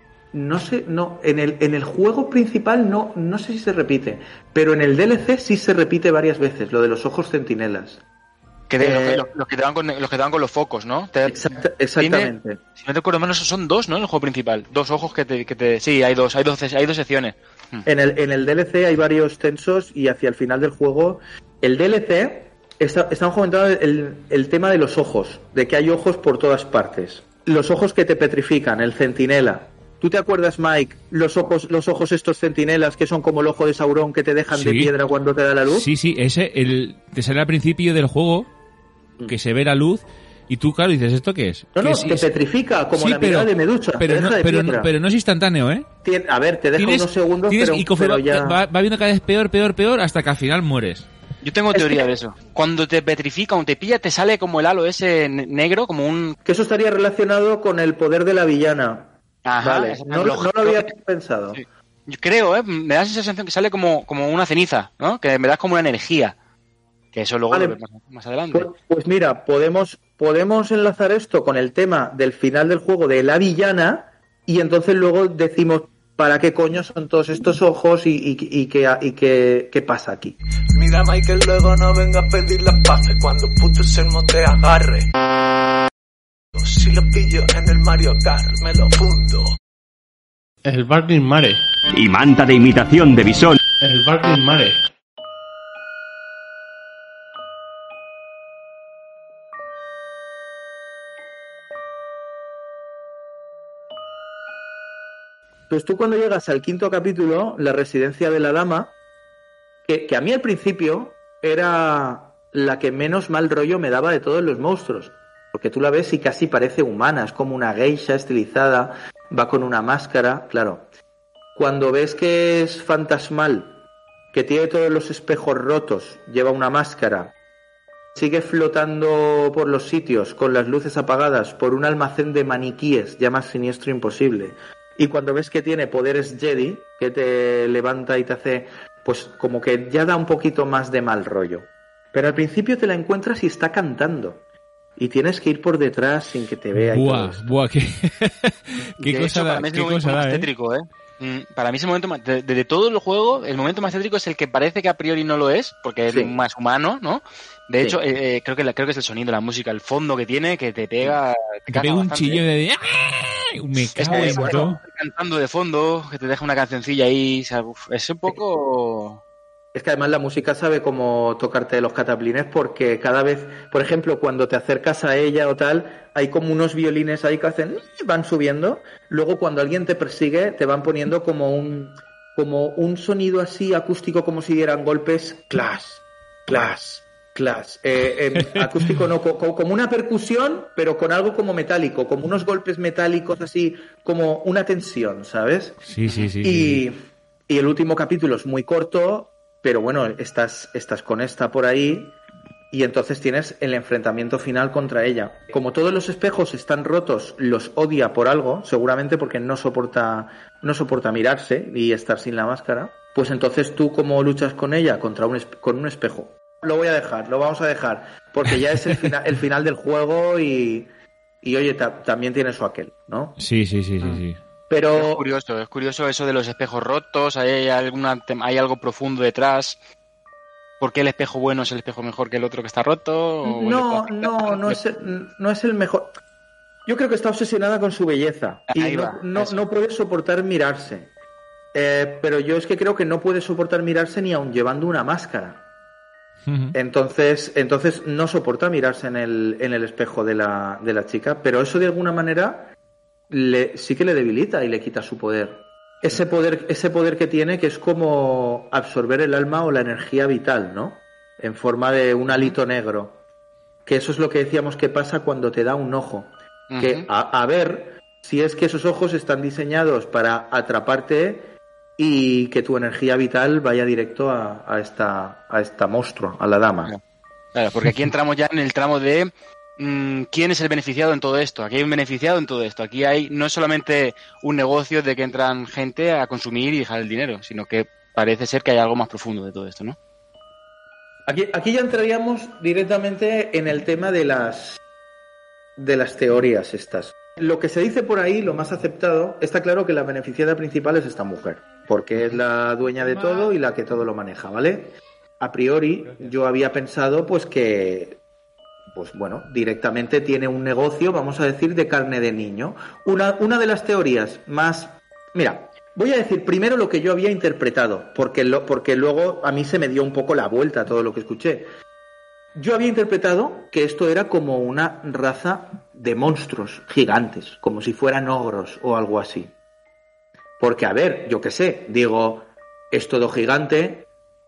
en el juego principal no sé si se repite, pero en el DLC sí se repite varias veces lo de los ojos centinelas. Los que te dan con los focos, ¿no? Exactamente. Si no te acuerdo menos, son dos, ¿no? En el juego principal. Dos ojos sí, hay dos secciones. En el DLC hay varios tensos y hacia el final del juego, el DLC estamos comentando el tema de los ojos, de que hay ojos por todas partes. los ojos que te petrifican, el centinela. ¿Tú te acuerdas, Mike, los ojos estos centinelas que son como el ojo de Sauron que te dejan de piedra cuando te da la luz? Sí, te sale al principio del juego que se ve la luz y tú, claro, dices, ¿esto qué es? No, te petrifica, como la mirada de Medusa. Pero no es instantáneo, ¿eh? A ver, te deja unos segundos, pero ya... va viendo cada vez peor, hasta que al final mueres. Yo tengo teoría de eso. Cuando te petrifica, cuando te pilla, te sale como el halo ese negro, como un... Que eso estaría relacionado con el poder de la villana. Ajá, vale, no lo había pensado. Sí. Yo creo, me da esa sensación que sale como una ceniza, ¿no? Que me da como una energía. Que eso luego lo vemos más adelante. Pues mira, podemos enlazar esto con el tema del final del juego de la villana y entonces luego decimos para qué coño son todos estos ojos y qué pasa aquí. Mira, Michael, luego no venga a pedir las paces cuando puto Selmo te agarre. Si lo pillo en el Mario Kart, me lo fundo. El Barking Mare. Y manta de imitación de bisón. El Barking Mare. Pues tú cuando llegas al 5º capítulo, la residencia de la dama, que a mí al principio era la que menos mal rollo me daba de todos los monstruos. Porque tú la ves y casi parece humana, es como una geisha estilizada, va con una máscara, claro. Cuando ves que es fantasmal, que tiene todos los espejos rotos, lleva una máscara, sigue flotando por los sitios con las luces apagadas por un almacén de maniquíes, ya más siniestro imposible. Y cuando ves que tiene poderes Jedi, que te levanta y te hace, pues como que ya da un poquito más de mal rollo. Pero al principio te la encuentras y está cantando. Y tienes que ir por detrás sin que te vea. Buah, qué cosa da, qué cosa da, tétrico, ¿eh? Para mí ese momento, de todo el juego, el momento más tétrico es el que parece que a priori no lo es, porque es más humano, ¿no? De hecho, creo que es el sonido, la música, el fondo que tiene, que te pega... Te pega un chillo de... Me cago en todo. Cantando de fondo, que te deja una cancioncilla ahí, o sea, es un poco... Es que además la música sabe cómo tocarte los cataplines porque cada vez, por ejemplo, cuando te acercas a ella o tal, hay como unos violines ahí que hacen, van subiendo, luego cuando alguien te persigue te van poniendo como un sonido así acústico como si dieran golpes, clash, clash, clash. Acústico no, como una percusión, pero con algo como metálico, como unos golpes metálicos así, como una tensión, ¿sabes? Sí. Y el último capítulo es muy corto, pero bueno, estás con esta por ahí y entonces tienes el enfrentamiento final contra ella. Como todos los espejos están rotos, los odia por algo, seguramente porque no soporta mirarse y estar sin la máscara, pues entonces tú como luchas con ella con un espejo. Lo vamos a dejar, porque ya es el final del juego y oye, también tiene su aquel, ¿no? Sí. Pero... Es curioso eso de los espejos rotos, hay algo profundo detrás. ¿Por qué el espejo bueno es el espejo mejor que el otro que está roto? No es el mejor. Yo creo que está obsesionada con su belleza y no puede soportar mirarse. Pero yo es que creo que no puede soportar mirarse ni aun llevando una máscara. Entonces no soporta mirarse en el espejo de la chica, pero eso de alguna manera sí que le debilita y le quita su poder. Ese poder que tiene, que es como absorber el alma o la energía vital, ¿no? En forma de un hálito negro. Que eso es lo que decíamos que pasa cuando te da un ojo. Que a ver si es que esos ojos están diseñados para atraparte y que tu energía vital vaya directo a esta monstruo, a la dama. Claro, porque aquí entramos ya en el tramo de ¿quién es el beneficiado en todo esto? Aquí hay un beneficiado en todo esto. Aquí no es solamente un negocio de que entran gente a consumir y dejar el dinero, sino que parece ser que hay algo más profundo de todo esto, ¿no? Aquí ya entraríamos directamente en el tema de las teorías estas. Lo que se dice por ahí, lo más aceptado, está claro que la beneficiada principal es esta mujer, porque es la dueña de todo y la que todo lo maneja, ¿vale? A priori, yo había pensado pues que... pues bueno, directamente tiene un negocio, vamos a decir, de carne de niño. Una de las teorías más... Mira, voy a decir primero lo que yo había interpretado, porque luego a mí se me dio un poco la vuelta a todo lo que escuché. Yo había interpretado que esto era como una raza de monstruos gigantes, como si fueran ogros o algo así. Porque, a ver, yo qué sé, digo, es todo gigante,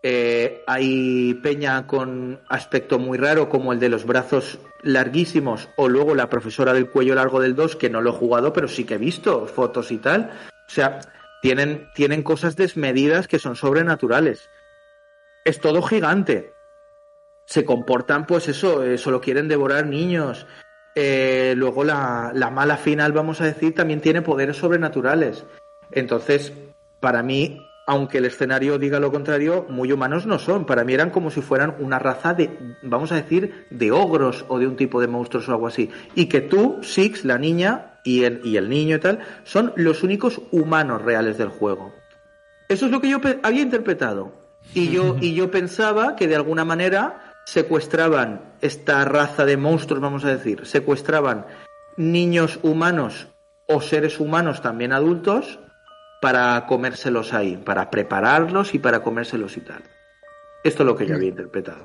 hay peña con aspecto muy raro como el de los brazos larguísimos, o luego la profesora del cuello largo del 2, que no lo he jugado, pero sí que he visto fotos y tal. O sea, tienen cosas desmedidas que son sobrenaturales. Es todo gigante. Se comportan, pues eso, solo quieren devorar niños. Luego la mala final, vamos a decir, también tiene poderes sobrenaturales. Entonces, para mí, aunque el escenario diga lo contrario, muy humanos no son. Para mí eran como si fueran una raza de, vamos a decir, de ogros o de un tipo de monstruos o algo así. Y que tú, Six, la niña y el niño y tal, son los únicos humanos reales del juego. Eso es lo que yo había interpretado. Y yo pensaba que de alguna manera secuestraban esta raza de monstruos, vamos a decir, secuestraban niños humanos o seres humanos también adultos para comérselos ahí, para prepararlos y para comérselos y tal. Esto es lo que yo había interpretado.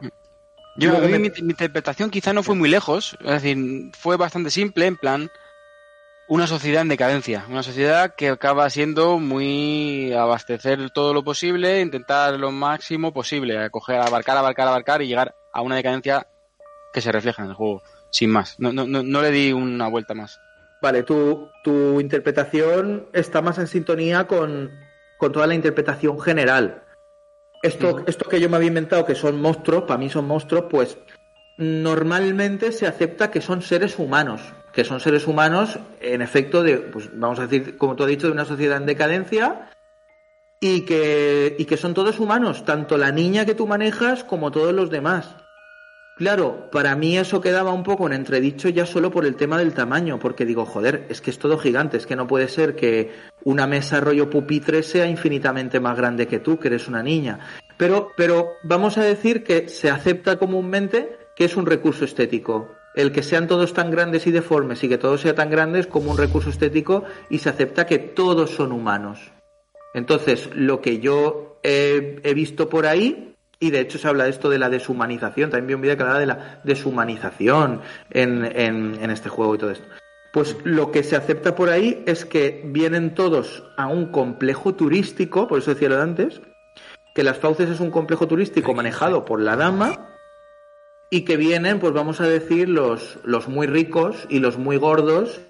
Mi interpretación quizá no fue muy lejos, es decir, fue bastante simple, en plan, una sociedad en decadencia, una sociedad que acaba siendo muy abastecer todo lo posible, intentar lo máximo posible, abarcar y llegar a una decadencia que se refleja en el juego, sin más. No le di una vuelta más. Vale, tu interpretación está más en sintonía con toda la interpretación general. Esto que yo me había inventado, que son monstruos, para mí son monstruos, pues normalmente se acepta que son seres humanos. Que son seres humanos, en efecto, pues vamos a decir, como tú has dicho, de una sociedad en decadencia, y que son todos humanos, tanto la niña que tú manejas como todos los demás. Claro, para mí eso quedaba un poco en entredicho ya solo por el tema del tamaño, porque digo, joder, es que es todo gigante, es que no puede ser que una mesa rollo pupitre sea infinitamente más grande que tú, que eres una niña. Pero vamos a decir que se acepta comúnmente que es un recurso estético. El que sean todos tan grandes y deformes y que todo sea tan grande es como un recurso estético y se acepta que todos son humanos. Entonces, lo que yo he visto por ahí, y de hecho se habla de esto de la deshumanización, también vi un vídeo que hablaba de la deshumanización en este juego y todo esto. Pues lo que se acepta por ahí es que vienen todos a un complejo turístico, por eso decía lo de antes, que Las Fauces es un complejo turístico manejado por la dama, y que vienen, pues vamos a decir, los muy ricos y los muy gordos,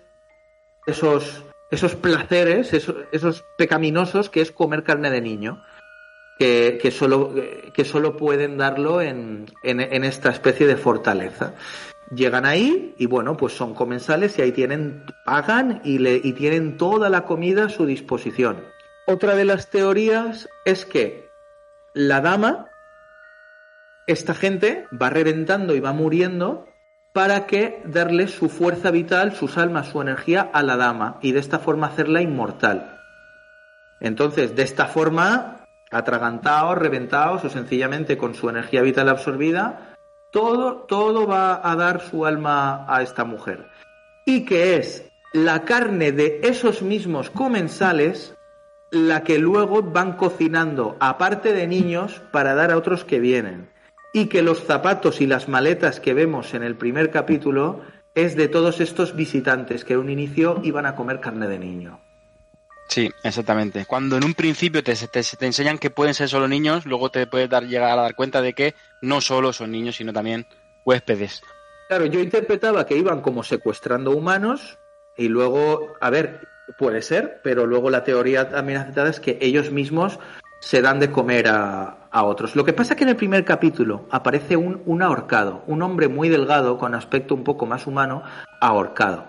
esos placeres, esos pecaminosos que es comer carne de niño, que solo pueden darlo en esta especie de fortaleza. Llegan ahí y bueno, pues son comensales y ahí pagan y tienen toda la comida a su disposición. Otra de las teorías es que la dama, esta gente va reventando y va muriendo para que darle su fuerza vital, sus almas, su energía a la dama y de esta forma hacerla inmortal. Entonces, de esta forma, atragantados, reventados o sencillamente con su energía vital absorbida, todo va a dar su alma a esta mujer. Y que es la carne de esos mismos comensales la que luego van cocinando, aparte de niños, para dar a otros que vienen. Y que los zapatos y las maletas que vemos en el primer capítulo es de todos estos visitantes que en un inicio iban a comer carne de niño. Sí, exactamente. Cuando en un principio te enseñan que pueden ser solo niños, luego te puedes llegar a dar cuenta de que no solo son niños, sino también huéspedes. Claro, yo interpretaba que iban como secuestrando humanos y luego, a ver, puede ser, pero luego la teoría también aceptada es que ellos mismos se dan de comer a otros. Lo que pasa es que en el primer capítulo aparece un ahorcado, un hombre muy delgado con aspecto un poco más humano, ahorcado.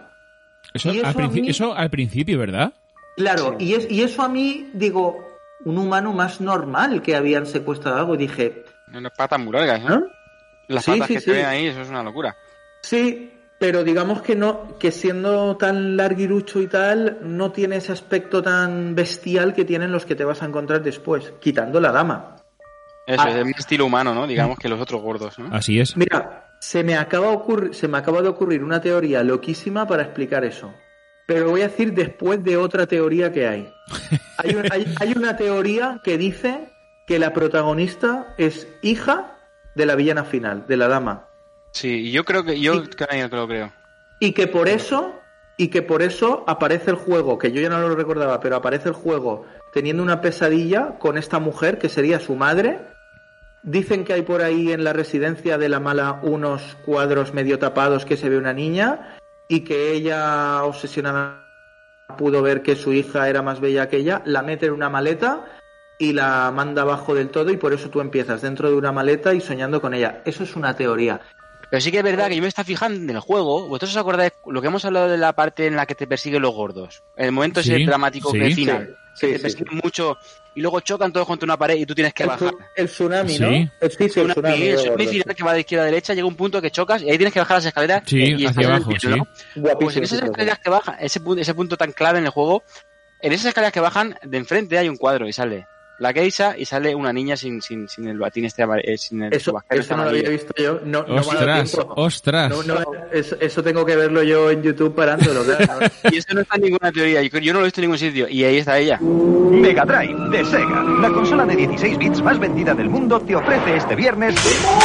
Eso al principio, ¿verdad? Claro, sí. y eso a mí, digo, un humano más normal que habían secuestrado algo, dije... Unas patas muy largas, ¿no? Las patas que se ven ahí, eso es una locura. Sí, pero digamos que no, que siendo tan larguirucho y tal, no tiene ese aspecto tan bestial que tienen los que te vas a encontrar después, quitando la dama. Eso, es un estilo humano, ¿no? Digamos que los otros gordos, ¿no? Así es. Mira, se me acaba de ocurrir una teoría loquísima para explicar eso. Pero voy a decir después de otra teoría que hay. Hay una teoría que dice que la protagonista es hija de la villana final, de la dama. Sí, yo creo que... Yo también lo creo. Y que por eso aparece el juego, que yo ya no lo recordaba, pero aparece el juego teniendo una pesadilla con esta mujer que sería su madre. Dicen que hay por ahí en la residencia de la mala unos cuadros medio tapados que se ve una niña y que ella, obsesionada, pudo ver que su hija era más bella que ella, la mete en una maleta y la manda abajo del todo, y por eso tú empiezas dentro de una maleta y soñando con ella. Eso es una teoría. Pero sí que es verdad que yo me está fijando en el juego. ¿Vosotros os acordáis lo que hemos hablado de la parte en la que te persiguen los gordos? El momento ese dramático del final. Sí, te persiguen mucho y luego chocan todos contra una pared y tú tienes que bajar. El tsunami, ¿no? Sí. El tsunami. El tsunami final que va de izquierda a derecha, llega un punto que chocas y ahí tienes que bajar las escaleras. Sí, y hacia abajo, en el piso, ¿no? Guapísimo. Pues en esas escaleras que bajan, ese punto tan clave en el juego, en esas escaleras que bajan, de enfrente hay un cuadro y sale la geisha y sale una niña sin el batín sin el eso no lo había visto yo. No me ha dado tiempo. Ostras. Eso tengo que verlo yo en YouTube parándolo. Claro. Y eso no está en ninguna teoría. Yo no lo he visto en ningún sitio. Y ahí está ella. Mega Drive de Sega, la consola de 16 bits más vendida del mundo, te ofrece este viernes...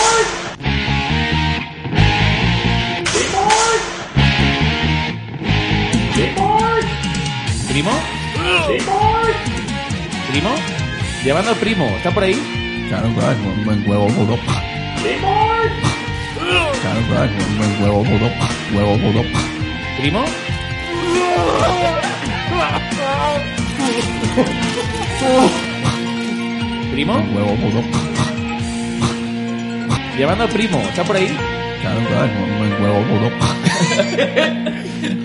¿Primo? ¿Primo? Llevando al primo, ¿está por ahí? Claro, un buen huevo mudo. Claro, un buen huevo mudo. ¿Primo? ¿Primo? Un huevo mudo. Llevando al primo, ¿está por ahí? Claro, un buen huevo mudo.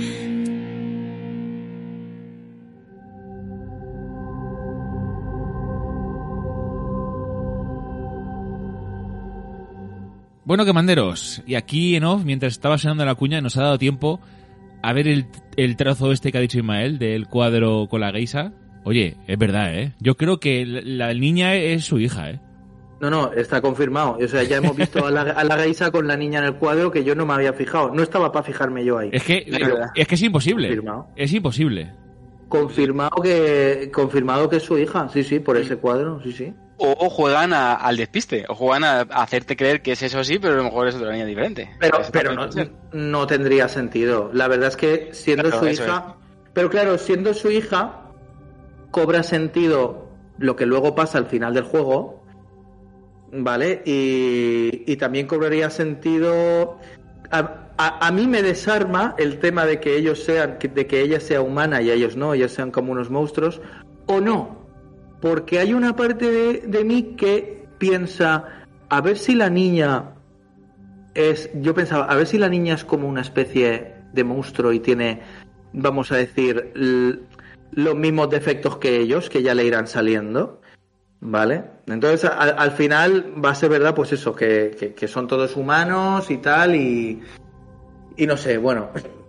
Bueno, quemanderos, y aquí en off, mientras estaba sonando la cuña, nos ha dado tiempo a ver el trozo este que ha dicho Ismael del cuadro con la geisha. Oye, es verdad, ¿eh? Yo creo que la niña es su hija, ¿eh? No, está confirmado. O sea, ya hemos visto a la geisha con la niña en el cuadro, que yo no me había fijado. No estaba para fijarme yo ahí. Es que es imposible. Confirmado. Es imposible. Confirmado que es su hija, sí, por ese cuadro, sí. O juegan al despiste, o juegan a hacerte creer que es eso así, pero a lo mejor es otra niña diferente. Pero no tendría sentido. La verdad es que siendo su hija... Pero claro, siendo su hija, cobra sentido lo que luego pasa al final del juego, ¿vale? Y también cobraría sentido... A mí me desarma el tema de que ellos de que ella sea humana y ellos no, ellos sean como unos monstruos, o no. Porque hay una parte de mí que piensa, a ver si la niña yo pensaba, a ver si la niña es como una especie de monstruo y tiene, vamos a decir, los mismos defectos que ellos, que ya le irán saliendo, ¿vale? Entonces, al final va a ser verdad, pues eso, que son todos humanos y tal, y no sé, bueno...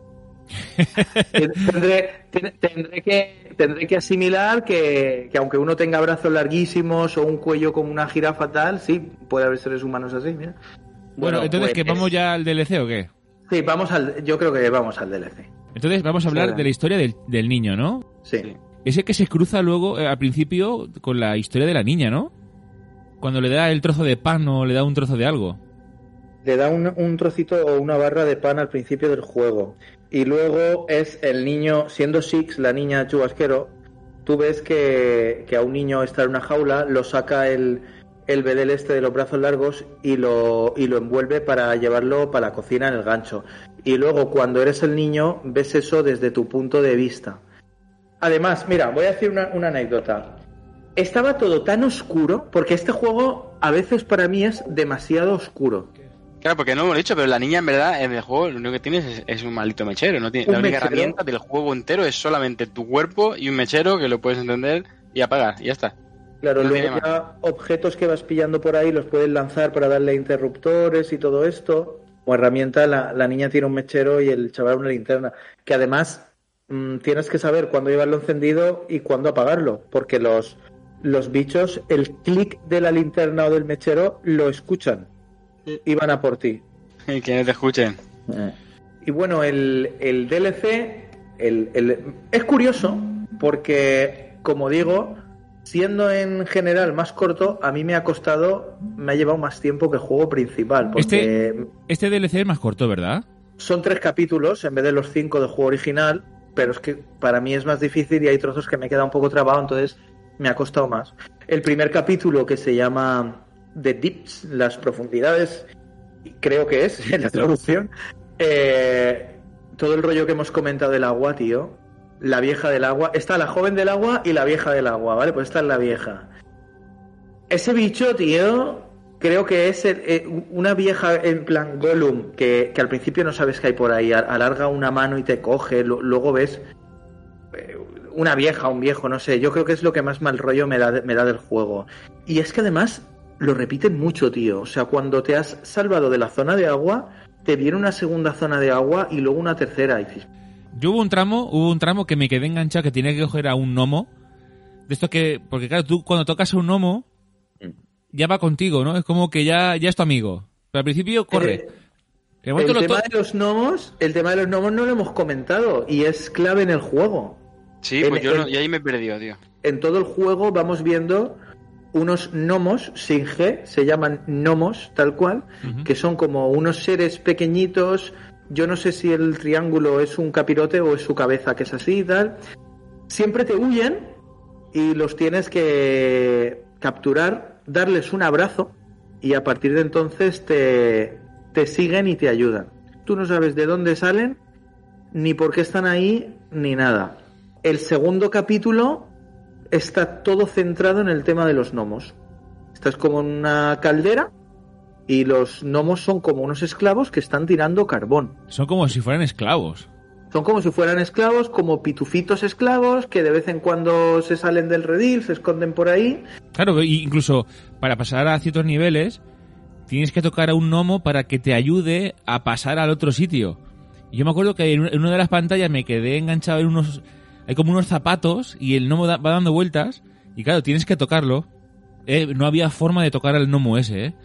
tendré que asimilar que aunque uno tenga brazos larguísimos o un cuello como una jirafa tal, sí, puede haber seres humanos así, mira. Bueno, entonces, pues, ¿que vamos ya al DLC o qué? Sí, yo creo que vamos al DLC. Entonces vamos a hablar de la historia del niño, ¿no? Sí. Ese que se cruza luego, al principio, con la historia de la niña, ¿no? Cuando le da el trozo de pan o le da un trozo de algo. Le da un trocito o una barra de pan al principio del juego. Y luego es el niño, siendo Six, la niña chubasquero, tú ves que a un niño está en una jaula, lo saca el bedel este de los brazos largos y lo envuelve para llevarlo para la cocina en el gancho. Y luego, cuando eres el niño, ves eso desde tu punto de vista. Además, mira, voy a decir una anécdota. Estaba todo tan oscuro, porque este juego a veces para mí es demasiado oscuro. Claro, porque no lo hemos dicho, pero la niña en verdad en el juego lo único que tienes es un maldito mechero. La única herramienta del juego entero es solamente tu cuerpo y un mechero que lo puedes encender y apagar, y ya está. Claro, luego ya objetos que vas pillando por ahí los puedes lanzar para darle interruptores y todo esto. Como herramienta la niña tiene un mechero y el chaval una linterna. Que además tienes que saber cuándo llevarlo encendido y cuándo apagarlo, porque los bichos, el clic de la linterna o del mechero lo escuchan y van a por ti. Y que no te escuchen. Y bueno, el DLC es curioso porque, como digo, siendo en general más corto, a mí me ha llevado más tiempo que el juego principal. Porque... Este DLC es más corto, ¿verdad? son 3 capítulos en vez de los 5 del juego original, pero es que para mí es más difícil y hay trozos que me queda un poco trabado, entonces me ha costado más. El primer capítulo, que se llama The Deeps, las profundidades, creo que es en la traducción, todo el rollo que hemos comentado del agua, tío, la vieja del agua, está la joven del agua y la vieja del agua, ¿vale? Pues esta es la vieja. Ese bicho, tío, creo que es una vieja en plan Gollum, que al principio no sabes qué hay por ahí, alarga una mano y te coge, luego ves una vieja, un viejo, no sé, yo creo que es lo que más mal rollo me da del juego. Y es que además lo repiten mucho, tío, o sea, cuando te has salvado de la zona de agua, te viene una segunda zona de agua y luego una tercera, y dices... Yo hubo un tramo que me quedé enganchado, que tenía que coger a un gnomo, de esto que, porque claro, tú cuando tocas a un gnomo, ya va contigo, ¿no? Es como que ya es tu amigo, pero al principio corre. El tema de los gnomos no lo hemos comentado, y es clave en el juego. Sí, pues y ahí me he perdido, tío. En todo el juego vamos viendo unos gnomos, sin G, se llaman gnomos, tal cual, que son como unos seres pequeñitos. Yo no sé si el triángulo es un capirote o es su cabeza, que es así y tal. Siempre te huyen y los tienes que capturar, darles un abrazo, y a partir de entonces te siguen y te ayudan. Tú no sabes de dónde salen, ni por qué están ahí, ni nada. El segundo capítulo está todo centrado en el tema de los gnomos. Estás como en una caldera y los gnomos son como unos esclavos que están tirando carbón. Son como si fueran esclavos. Son como si fueran esclavos, como pitufitos esclavos que de vez en cuando se salen del redil, se esconden por ahí. Claro, incluso para pasar a ciertos niveles tienes que tocar a un gnomo para que te ayude a pasar al otro sitio. Y yo me acuerdo que en una de las pantallas me quedé enganchado en unos... Hay como unos zapatos y el gnomo va dando vueltas y claro, tienes que tocarlo. No había forma de tocar al gnomo ese,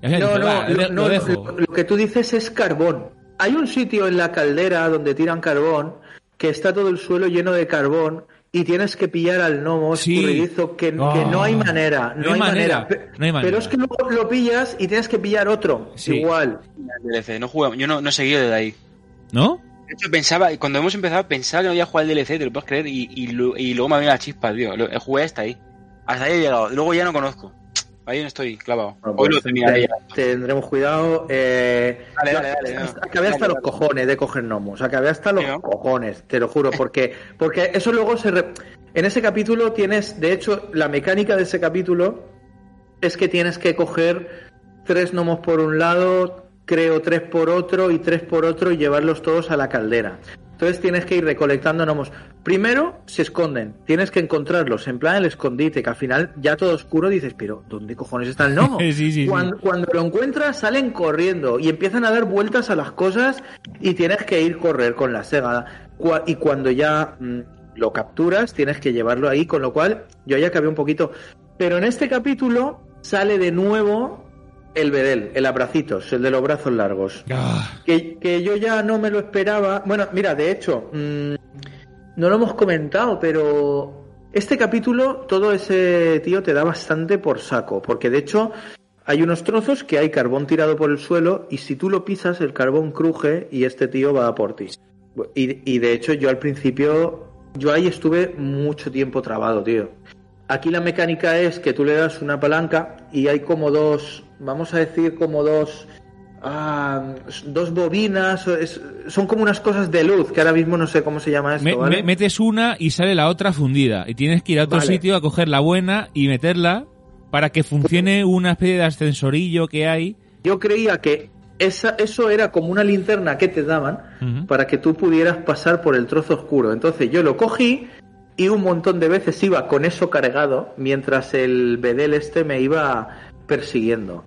Lo que tú dices es carbón. Hay un sitio en la caldera donde tiran carbón, que está todo el suelo lleno de carbón, y tienes que pillar al gnomo escurridizo, que no hay manera. No hay manera. Pero es que luego lo pillas y tienes que pillar otro. Sí. Igual. DLC, yo no he seguido desde ahí. ¿No? De hecho, cuando hemos empezado, pensaba que no iba a jugar el DLC, te lo puedes creer, y luego me ha venido la chispa, tío. Jugué hasta ahí. Hasta ahí he llegado. Luego ya no conozco. Ahí no estoy clavado. Bueno, hoy lo terminaré. Tendremos cuidado. Dale. Acabé hasta los cojones de coger gnomos. Acabé hasta los cojones, te lo juro. Porque eso luego en ese capítulo tienes, de hecho, la mecánica de ese capítulo es que tienes que coger 3 gnomos por un lado, creo 3 por otro y 3 por otro, y llevarlos todos a la caldera. Entonces tienes que ir recolectando gnomos. Primero se esconden, tienes que encontrarlos, en plan el escondite, que al final ya todo oscuro dices, pero ¿dónde cojones está el gnomo? Sí. Cuando lo encuentras salen corriendo y empiezan a dar vueltas a las cosas y tienes que ir correr con la sega. Y cuando ya lo capturas tienes que llevarlo ahí, con lo cual yo ya acabé un poquito. Pero en este capítulo sale de nuevo el Bedel, el abracitos, el de los brazos largos. Que yo ya no me lo esperaba. Bueno, mira, de hecho, no lo hemos comentado, pero este capítulo, todo ese tío te da bastante por saco, porque de hecho hay unos trozos que hay carbón tirado por el suelo, y si tú lo pisas, el carbón cruje y este tío va a por ti. Y de hecho yo al principio, yo ahí estuve mucho tiempo trabado, tío. Aquí la mecánica es que tú le das una palanca y hay como dos, vamos a decir como dos bobinas, son como unas cosas de luz, que ahora mismo no sé cómo se llama esto, ¿vale? Metes una y sale la otra fundida, y tienes que ir a otro sitio a coger la buena y meterla para que funcione una especie de ascensorillo que hay. Yo creía que eso era como una linterna que te daban para que tú pudieras pasar por el trozo oscuro. Entonces yo lo cogí y un montón de veces iba con eso cargado mientras el Bedel me iba persiguiendo.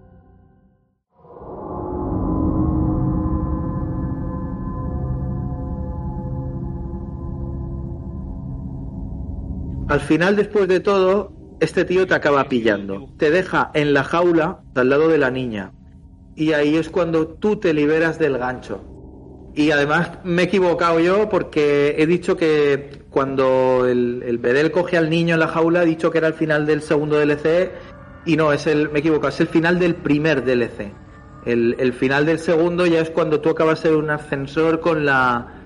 Al final, después de todo, este tío te acaba pillando. Te deja en la jaula al lado de la niña. Y ahí es cuando tú te liberas del gancho. Y además me he equivocado yo, porque he dicho que cuando el Bedel coge al niño en la jaula, he dicho que era el final del segundo DLC, y no, me he equivocado, es el final del primer DLC. El final del segundo ya es cuando tú acabas en un ascensor con la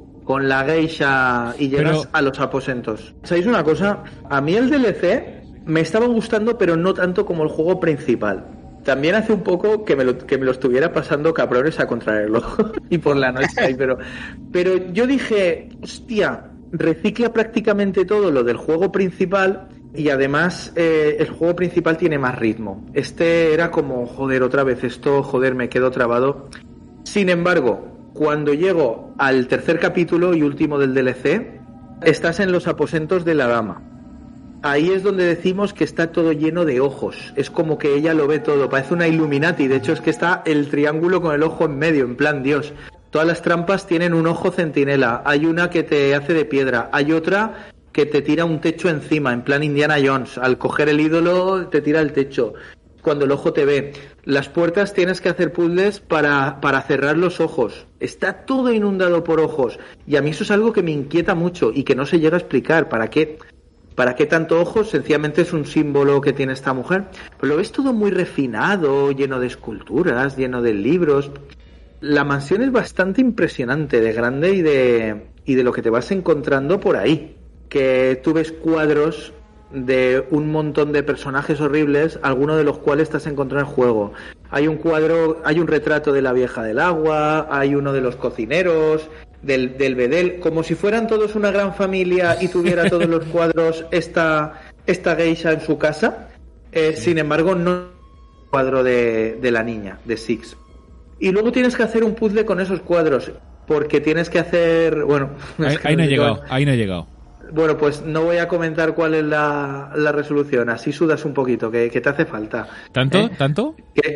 geisha y llegas a los aposentos. ¿Sabéis una cosa? A mí el DLC me estaba gustando, pero no tanto como el juego principal. También hace un poco que me lo estuviera pasando cabrones a contrarreloj y por la noche ahí, pero yo dije, hostia, recicla prácticamente todo lo del juego principal y además el juego principal tiene más ritmo. Este era como, joder, otra vez esto, joder, me quedo trabado. Sin embargo, cuando llego al tercer capítulo y último del DLC, estás en los aposentos de la dama. Ahí es donde decimos que está todo lleno de ojos. Es como que ella lo ve todo. Parece una Illuminati. De hecho, es que está el triángulo con el ojo en medio, en plan Dios. Todas las trampas tienen un ojo centinela. Hay una que te hace de piedra. Hay otra que te tira un techo encima, en plan Indiana Jones. Al coger el ídolo, te tira el techo. Cuando el ojo te ve. Las puertas tienes que hacer puzzles para cerrar los ojos. Está todo inundado por ojos. Y a mí eso es algo que me inquieta mucho y que no se llega a explicar. ¿Para qué tanto ojos? Sencillamente es un símbolo que tiene esta mujer. Pero lo ves todo muy refinado, lleno de esculturas, lleno de libros. La mansión es bastante impresionante de grande y de lo que te vas encontrando por ahí. Que tú ves cuadros de un montón de personajes horribles, algunos de los cuales te has encontrado en el juego. Hay un cuadro, hay un retrato de la vieja del agua, hay uno de los cocineros, del bedel, como si fueran todos una gran familia y tuviera todos los cuadros esta geisha en su casa. Sin embargo, no es el cuadro de la niña, de Six. Y luego tienes que hacer un puzzle con esos cuadros, porque tienes que hacer... Bueno, ahí no he llegado. Bueno, pues no voy a comentar cuál es la resolución. Así sudas un poquito, que te hace falta. ¿Tanto? ¿Tanto?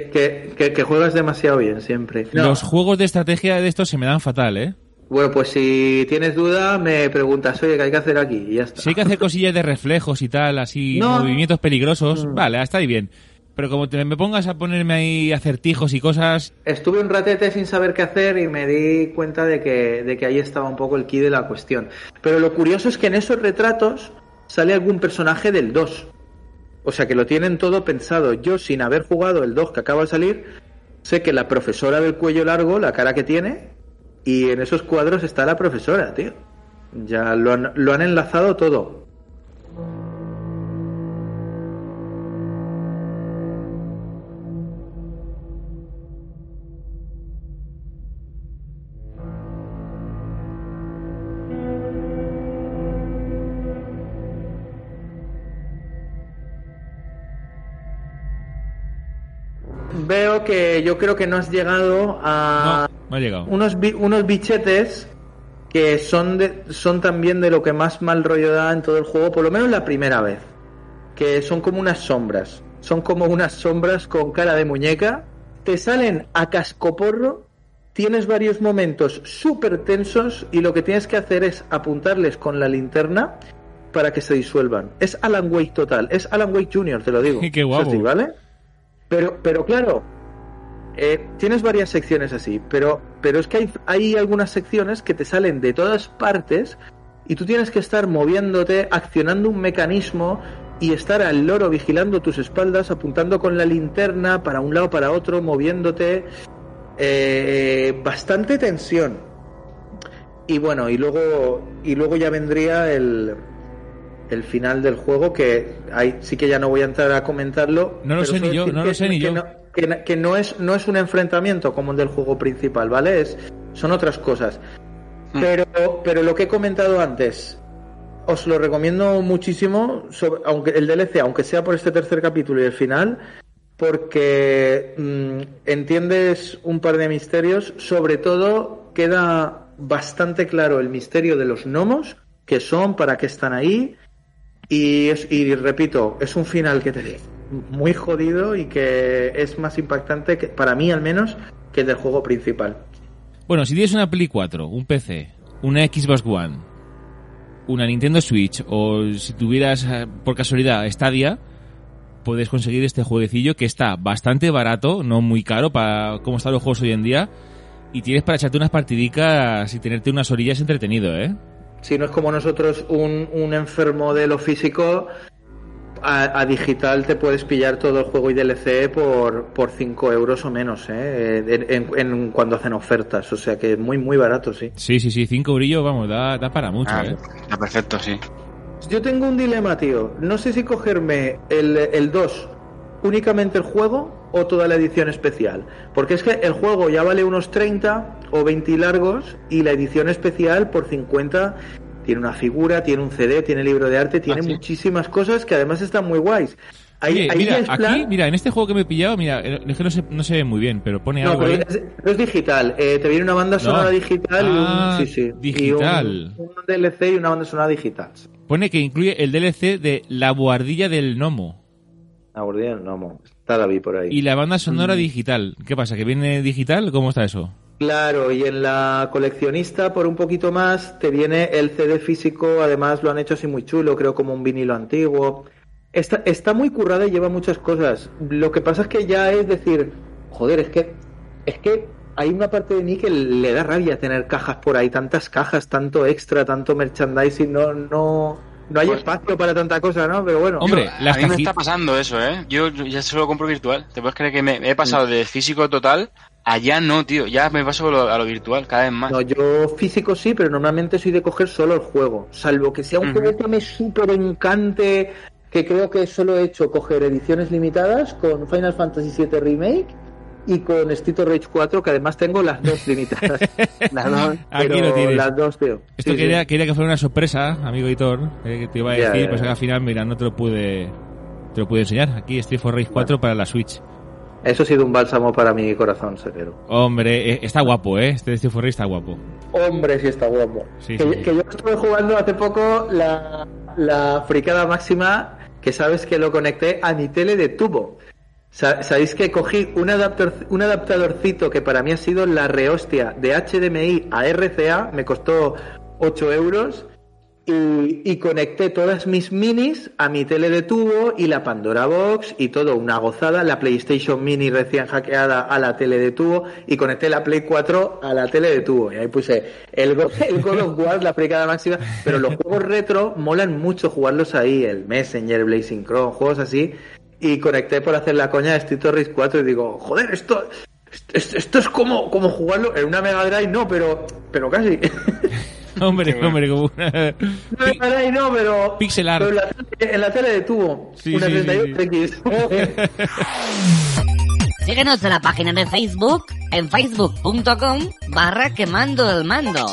Que juegas demasiado bien siempre. No. Los juegos de estrategia de estos se me dan fatal, ¿eh? Bueno, pues si tienes duda, me preguntas, oye, ¿qué hay que hacer aquí? Y ya está. Si hay que hacer cosillas de reflejos y tal, así, movimientos peligrosos, vale, está ahí bien. Pero como me pongas a ponerme ahí acertijos y cosas... Estuve un ratete sin saber qué hacer y me di cuenta de que ahí estaba un poco el quid de la cuestión. Pero lo curioso es que en esos retratos sale algún personaje del 2. O sea que lo tienen todo pensado. Yo, sin haber jugado el 2 que acaba de salir, sé que la profesora del cuello largo, la cara que tiene, y en esos cuadros está la profesora, tío. Ya lo han enlazado todo. Veo que yo creo que no has llegado a... No he llegado. Unos bichetes que son también de lo que más mal rollo da en todo el juego, por lo menos la primera vez. Que son como unas sombras. Son como unas sombras con cara de muñeca. Te salen a cascoporro. Tienes varios momentos súper tensos y lo que tienes que hacer es apuntarles con la linterna para que se disuelvan. Es Alan Wake total. Es Alan Wake Jr., te lo digo. Qué guapo. Sí, ¿vale? Pero claro, tienes varias secciones así, pero es que hay algunas secciones que te salen de todas partes y tú tienes que estar moviéndote, accionando un mecanismo y estar al loro vigilando tus espaldas, apuntando con la linterna para un lado, para otro, moviéndote. Bastante tensión. Y bueno, y luego ya vendría el final del juego, que ahí sí que ya no voy a entrar a comentarlo. No lo sé ni yo. Que no es un enfrentamiento como el del juego principal, ¿vale? Son otras cosas. Pero lo que he comentado antes, os lo recomiendo muchísimo, aunque el DLC, aunque sea por este tercer capítulo y el final, porque entiendes un par de misterios. Sobre todo queda bastante claro el misterio de los gnomos, qué son, para qué están ahí. Y repito, es un final que te digo muy jodido y que es más impactante, que, para mí al menos, que el del juego principal. Bueno, si tienes una Play 4, un PC, una Xbox One, una Nintendo Switch, o si tuvieras por casualidad Stadia, puedes conseguir este jueguecillo que está bastante barato, no muy caro para cómo están los juegos hoy en día, y tienes para echarte unas partidicas y tenerte unas orillas entretenido, ¿eh? Si no es como nosotros, un enfermo de lo físico, a digital te puedes pillar todo el juego y DLC por 5 euros o menos, cuando hacen ofertas, o sea que es muy muy barato, sí. Sí, 5 eurillos, vamos, da para mucho, Está perfecto, sí. Yo tengo un dilema, tío. No sé si cogerme el 2, únicamente el juego, o toda la edición especial. Porque es que el juego ya vale unos 30 o 20 largos, y la edición especial por 50 tiene una figura, tiene un CD, tiene libro de arte, tiene muchísimas cosas que además están muy guays. Oye, mira, aquí, mira, en este juego que me he pillado, mira, es que no se ve muy bien, pero pone algo ahí. Es digital, te viene una banda sonora digital digital. Y un DLC y una banda sonora digital. Pone que incluye el DLC de La Buhardilla del Gnomo. La Buhardilla del Gnomo, está David por ahí. Y la banda sonora digital. ¿Qué pasa, que viene digital? ¿Cómo está eso? Claro, y en la coleccionista, por un poquito más, te viene el CD físico, además lo han hecho así muy chulo, creo como un vinilo antiguo. Está muy currada y lleva muchas cosas. Lo que pasa es que ya es decir, joder, es que hay una parte de mí que le da rabia tener cajas por ahí, tantas cajas, tanto extra, tanto merchandising, no hay espacio para tanta cosa, ¿no? Pero bueno. Hombre, a mí me está pasando eso, ¿eh? Yo ya solo compro virtual. ¿Te puedes creer que me he pasado de físico total allá no, tío? Ya me paso a lo virtual cada vez más. No, yo físico sí, pero normalmente soy de coger solo el juego. Salvo que sea un juego que me súper encante, que creo que solo he hecho coger ediciones limitadas con Final Fantasy VII Remake y con Street of Rage 4, que además tengo las dos limitadas. Las dos, aquí lo tienes. Las dos, tío. Esto quería que fuera una sorpresa, amigo Hitor, que te iba a decir, pues al final, mira, no te lo pude enseñar. Aquí Street of Rage 4 para la Switch. Eso ha sido un bálsamo para mi corazón, Severo. Hombre, está guapo, este Street of Rage está guapo. Hombre, sí está guapo. Sí. Que yo estuve jugando hace poco la fricada máxima, que sabes que lo conecté a mi tele de tubo. Sabéis que cogí un adaptadorcito que para mí ha sido la rehostia de HDMI a RCA, me costó 8 euros, y conecté todas mis minis a mi tele de tubo y la Pandora Box y todo, una gozada, la PlayStation Mini recién hackeada a la tele de tubo, y conecté la Play 4 a la tele de tubo, y ahí puse el God of War, la fricada máxima. Pero los juegos retro molan mucho jugarlos ahí, el Messenger, Blazing Chrome, juegos así. Y conecté por hacer la coña de Street of Rage 4 y digo, joder, esto es como jugarlo en una Mega Drive, no, pero casi. Hombre, como una... Mega Drive no, pero... Pixel art. Pero en la tele de tubo, sí, una sí, 38X. Síguenos en la página de Facebook, en facebook.com/quemando el mando.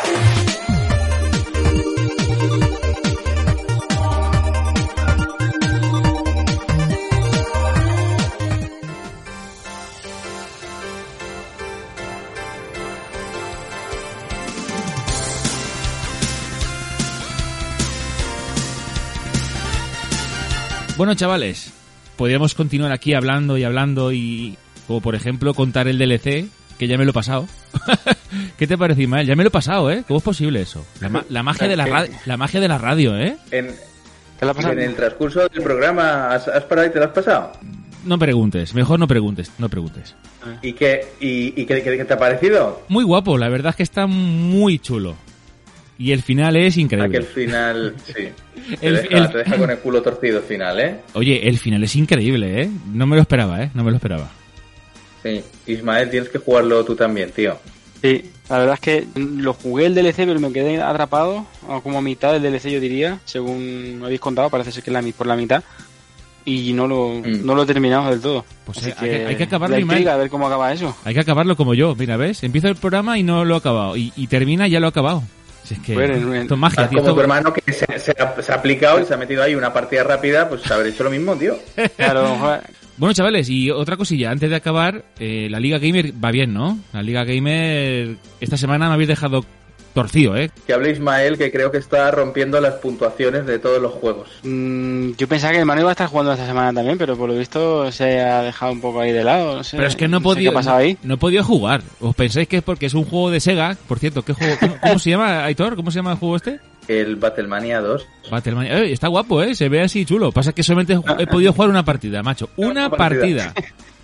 Bueno, chavales, podríamos continuar aquí hablando y como por ejemplo contar el DLC, que ya me lo he pasado. ¿Qué te parece, Ismael? Ya me lo he pasado, ¿eh? ¿Cómo es posible eso? La magia de la radio, ¿eh? En el transcurso del programa has parado y te lo has pasado. No preguntes, mejor no preguntes. ¿Y qué te ha parecido? Muy guapo, la verdad es que está muy chulo. Y el final es increíble. Aquel final, sí. Te deja con el culo torcido el final, ¿eh? Oye, el final es increíble, ¿eh? No me lo esperaba. Sí, Ismael, tienes que jugarlo tú también, tío. Sí, la verdad es que lo jugué el DLC, pero me quedé atrapado, como a mitad del DLC yo diría, según me habéis contado, parece ser que por la mitad. Y no lo he terminado del todo. Pues hay que acabarlo, Ismael. A ver cómo acaba eso. Hay que acabarlo como yo, mira, ¿ves? Empiezo el programa y no lo he acabado. Y termina y ya lo he acabado. Es que esto es magia, tío. Como tu hermano que se ha aplicado y se ha metido ahí una partida rápida, pues haber hecho lo mismo, tío. Claro, joder. Bueno, chavales, y otra cosilla, antes de acabar, la Liga Gamer va bien, ¿no? La Liga Gamer esta semana me habéis dejado torcido, ¿eh? Que hable Ismael, que creo que está rompiendo las puntuaciones de todos los juegos. Yo pensaba que el Manu iba a estar jugando esta semana también, pero por lo visto se ha dejado un poco ahí de lado, no sé. Pero es que no he podido jugar. ¿Os pensáis que es porque es un juego de Sega? Por cierto, ¿qué juego? ¿Cómo se llama, Aitor? ¿Cómo se llama el juego este? El Battlemania 2. Battlemania. Está guapo, se ve así chulo. Pasa que solamente he podido jugar una partida, macho. Una partida.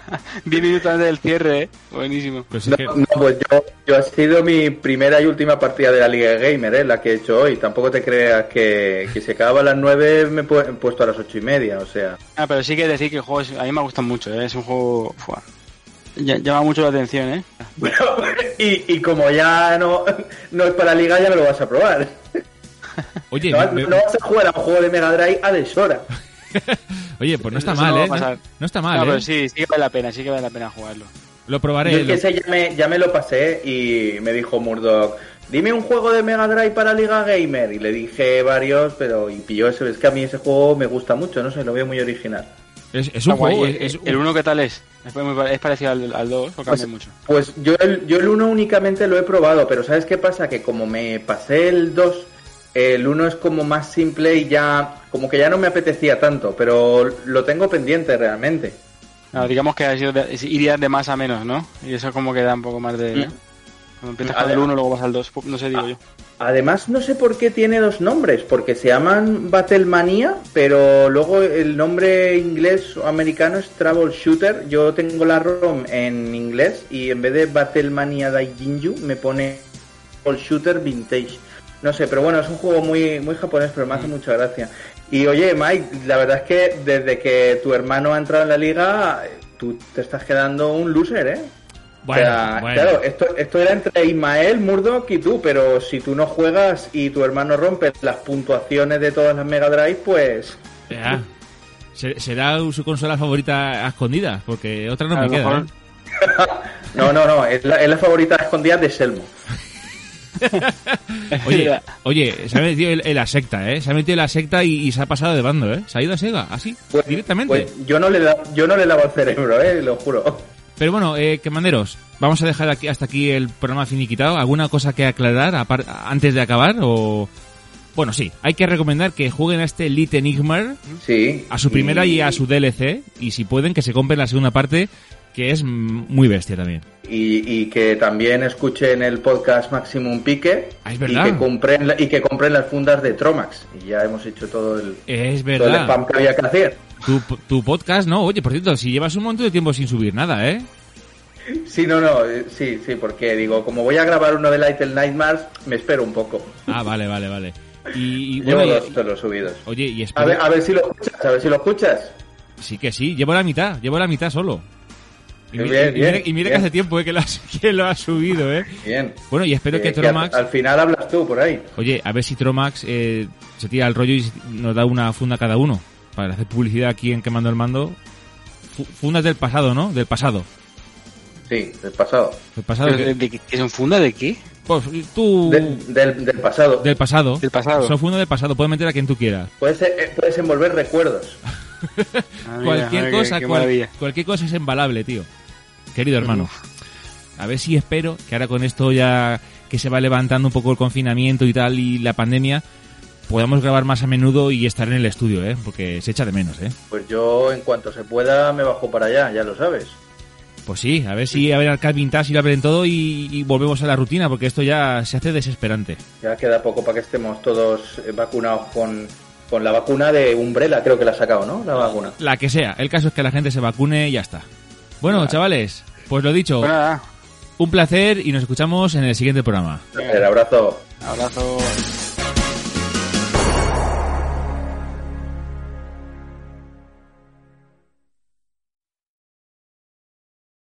10 minutos antes del cierre, ¿eh? Buenísimo. Pues No, pues yo ha sido mi primera y última partida de la Liga Gamer, la que he hecho hoy. Tampoco te creas que se acababa a las 9, me he puesto a las 8:30, o sea. Pero sí que decir que el juego a mí me gusta mucho, ¿eh? Es un juego... llama mucho la atención, ¿eh? Bueno, y como ya no es para la Liga, ya me lo vas a probar. Oye, no vas a jugar a un juego de Mega Drive a deshora. Oye, pues no está Eso mal, no va ¿eh? a pasar. No está mal, pero ¿eh? sí que vale la pena jugarlo. Lo probaré. Yo que sé, ya me lo pasé y me dijo Murdoch, dime un juego de Mega Drive para Liga Gamer. Y le dije varios, pero pilló ese. Es que a mí ese juego me gusta mucho, no sé, lo veo muy original. Es un juego... ¿El 1 qué tal es? ¿Es parecido al 2 o cambia mucho? Pues yo el 1 únicamente lo he probado, pero ¿sabes qué pasa? Que como me pasé el 2, el 1 es como más simple y ya... Como que ya no me apetecía tanto, pero lo tengo pendiente realmente. Claro, digamos que iría de más a menos, ¿no? Y eso como que da un poco más de... Cuando empiezas con el 1, luego vas al 2, no sé, digo yo. Además, no sé por qué tiene dos nombres, porque se llaman Battlemania, pero luego el nombre inglés o americano es Troubleshooter. Yo tengo la ROM en inglés y en vez de Battlemania Daijinju me pone Troubleshooter Vintage. No sé, pero bueno, es un juego muy, muy japonés, pero me hace mucha gracia. Y oye, Mike, la verdad es que desde que tu hermano ha entrado en la liga, tú te estás quedando un loser, ¿eh? Bueno, o sea, bueno. Claro, esto era entre Ismael, Murdoch y tú, pero si tú no juegas y tu hermano rompe las puntuaciones de todas las Mega Drive, pues... Ya. Será su consola favorita a escondidas, porque otra no me queda, mejor... ¿eh? No, es la favorita a escondidas de Selmo. Oye, se ha metido en la secta, ¿eh? Se ha metido en la secta y se ha pasado de bando, ¿eh? Se ha ido a Sega, así, directamente. Pues yo no le lavo el cerebro, lo juro. Pero bueno, Quemanderos, vamos a dejar hasta aquí el programa finiquitado. ¿Alguna cosa que aclarar antes de acabar? O... Bueno, sí, hay que recomendar que jueguen a este Little Nightmare, sí, a su primera y a su DLC, y si pueden que se compren la segunda parte, que es muy bestia también. Y que también escuchen el podcast Maximum Pique, es verdad. y que compren las fundas de Tromax. Y ya hemos hecho todo el spam que había que hacer. Tu podcast, ¿no? Oye, por cierto, si llevas un montón de tiempo sin subir nada, ¿eh? Sí, sí, porque digo, como voy a grabar uno de Little Nightmares, me espero un poco. Ah, vale. Y llevo bueno, los subidos. Oye, y espero... a ver si lo escuchas. Sí que sí, llevo la mitad solo. Y Bien, mira que hace tiempo que lo has subido, ¿eh? Bien. Bueno, y espero que Tromax... al final hablas tú por ahí. Oye, a ver si Tromax se tira el rollo y nos da una funda cada uno. Para hacer publicidad aquí en Quemando el Mando. Fundas del pasado, ¿no? Del pasado. Sí, del pasado. ¿Del pasado? ¿Qué son fundas de qué? Pues tú... Del pasado. Del pasado. Del pasado. Son fundas del pasado. Puedes meter a quien tú quieras. Puedes envolver recuerdos. Cualquier cosa es embalable, tío. Querido hermano. A ver si espero que ahora con esto ya que se va levantando un poco el confinamiento y tal y la pandemia, podamos grabar más a menudo y estar en el estudio, ¿eh? Porque se echa de menos, ¿eh? Pues yo, en cuanto se pueda, me bajo para allá, ya lo sabes. Pues sí, a ver si a ver Arcade Vintage y lo abren todo y volvemos a la rutina, porque esto ya se hace desesperante. Ya queda poco para que estemos todos vacunados con la vacuna de Umbrella, creo que la ha sacado, ¿no? La vacuna. La que sea. El caso es que la gente se vacune y ya está. Bueno, chavales, pues lo dicho. Pues nada. Un placer y nos escuchamos en el siguiente programa. Un abrazo. Abrazo.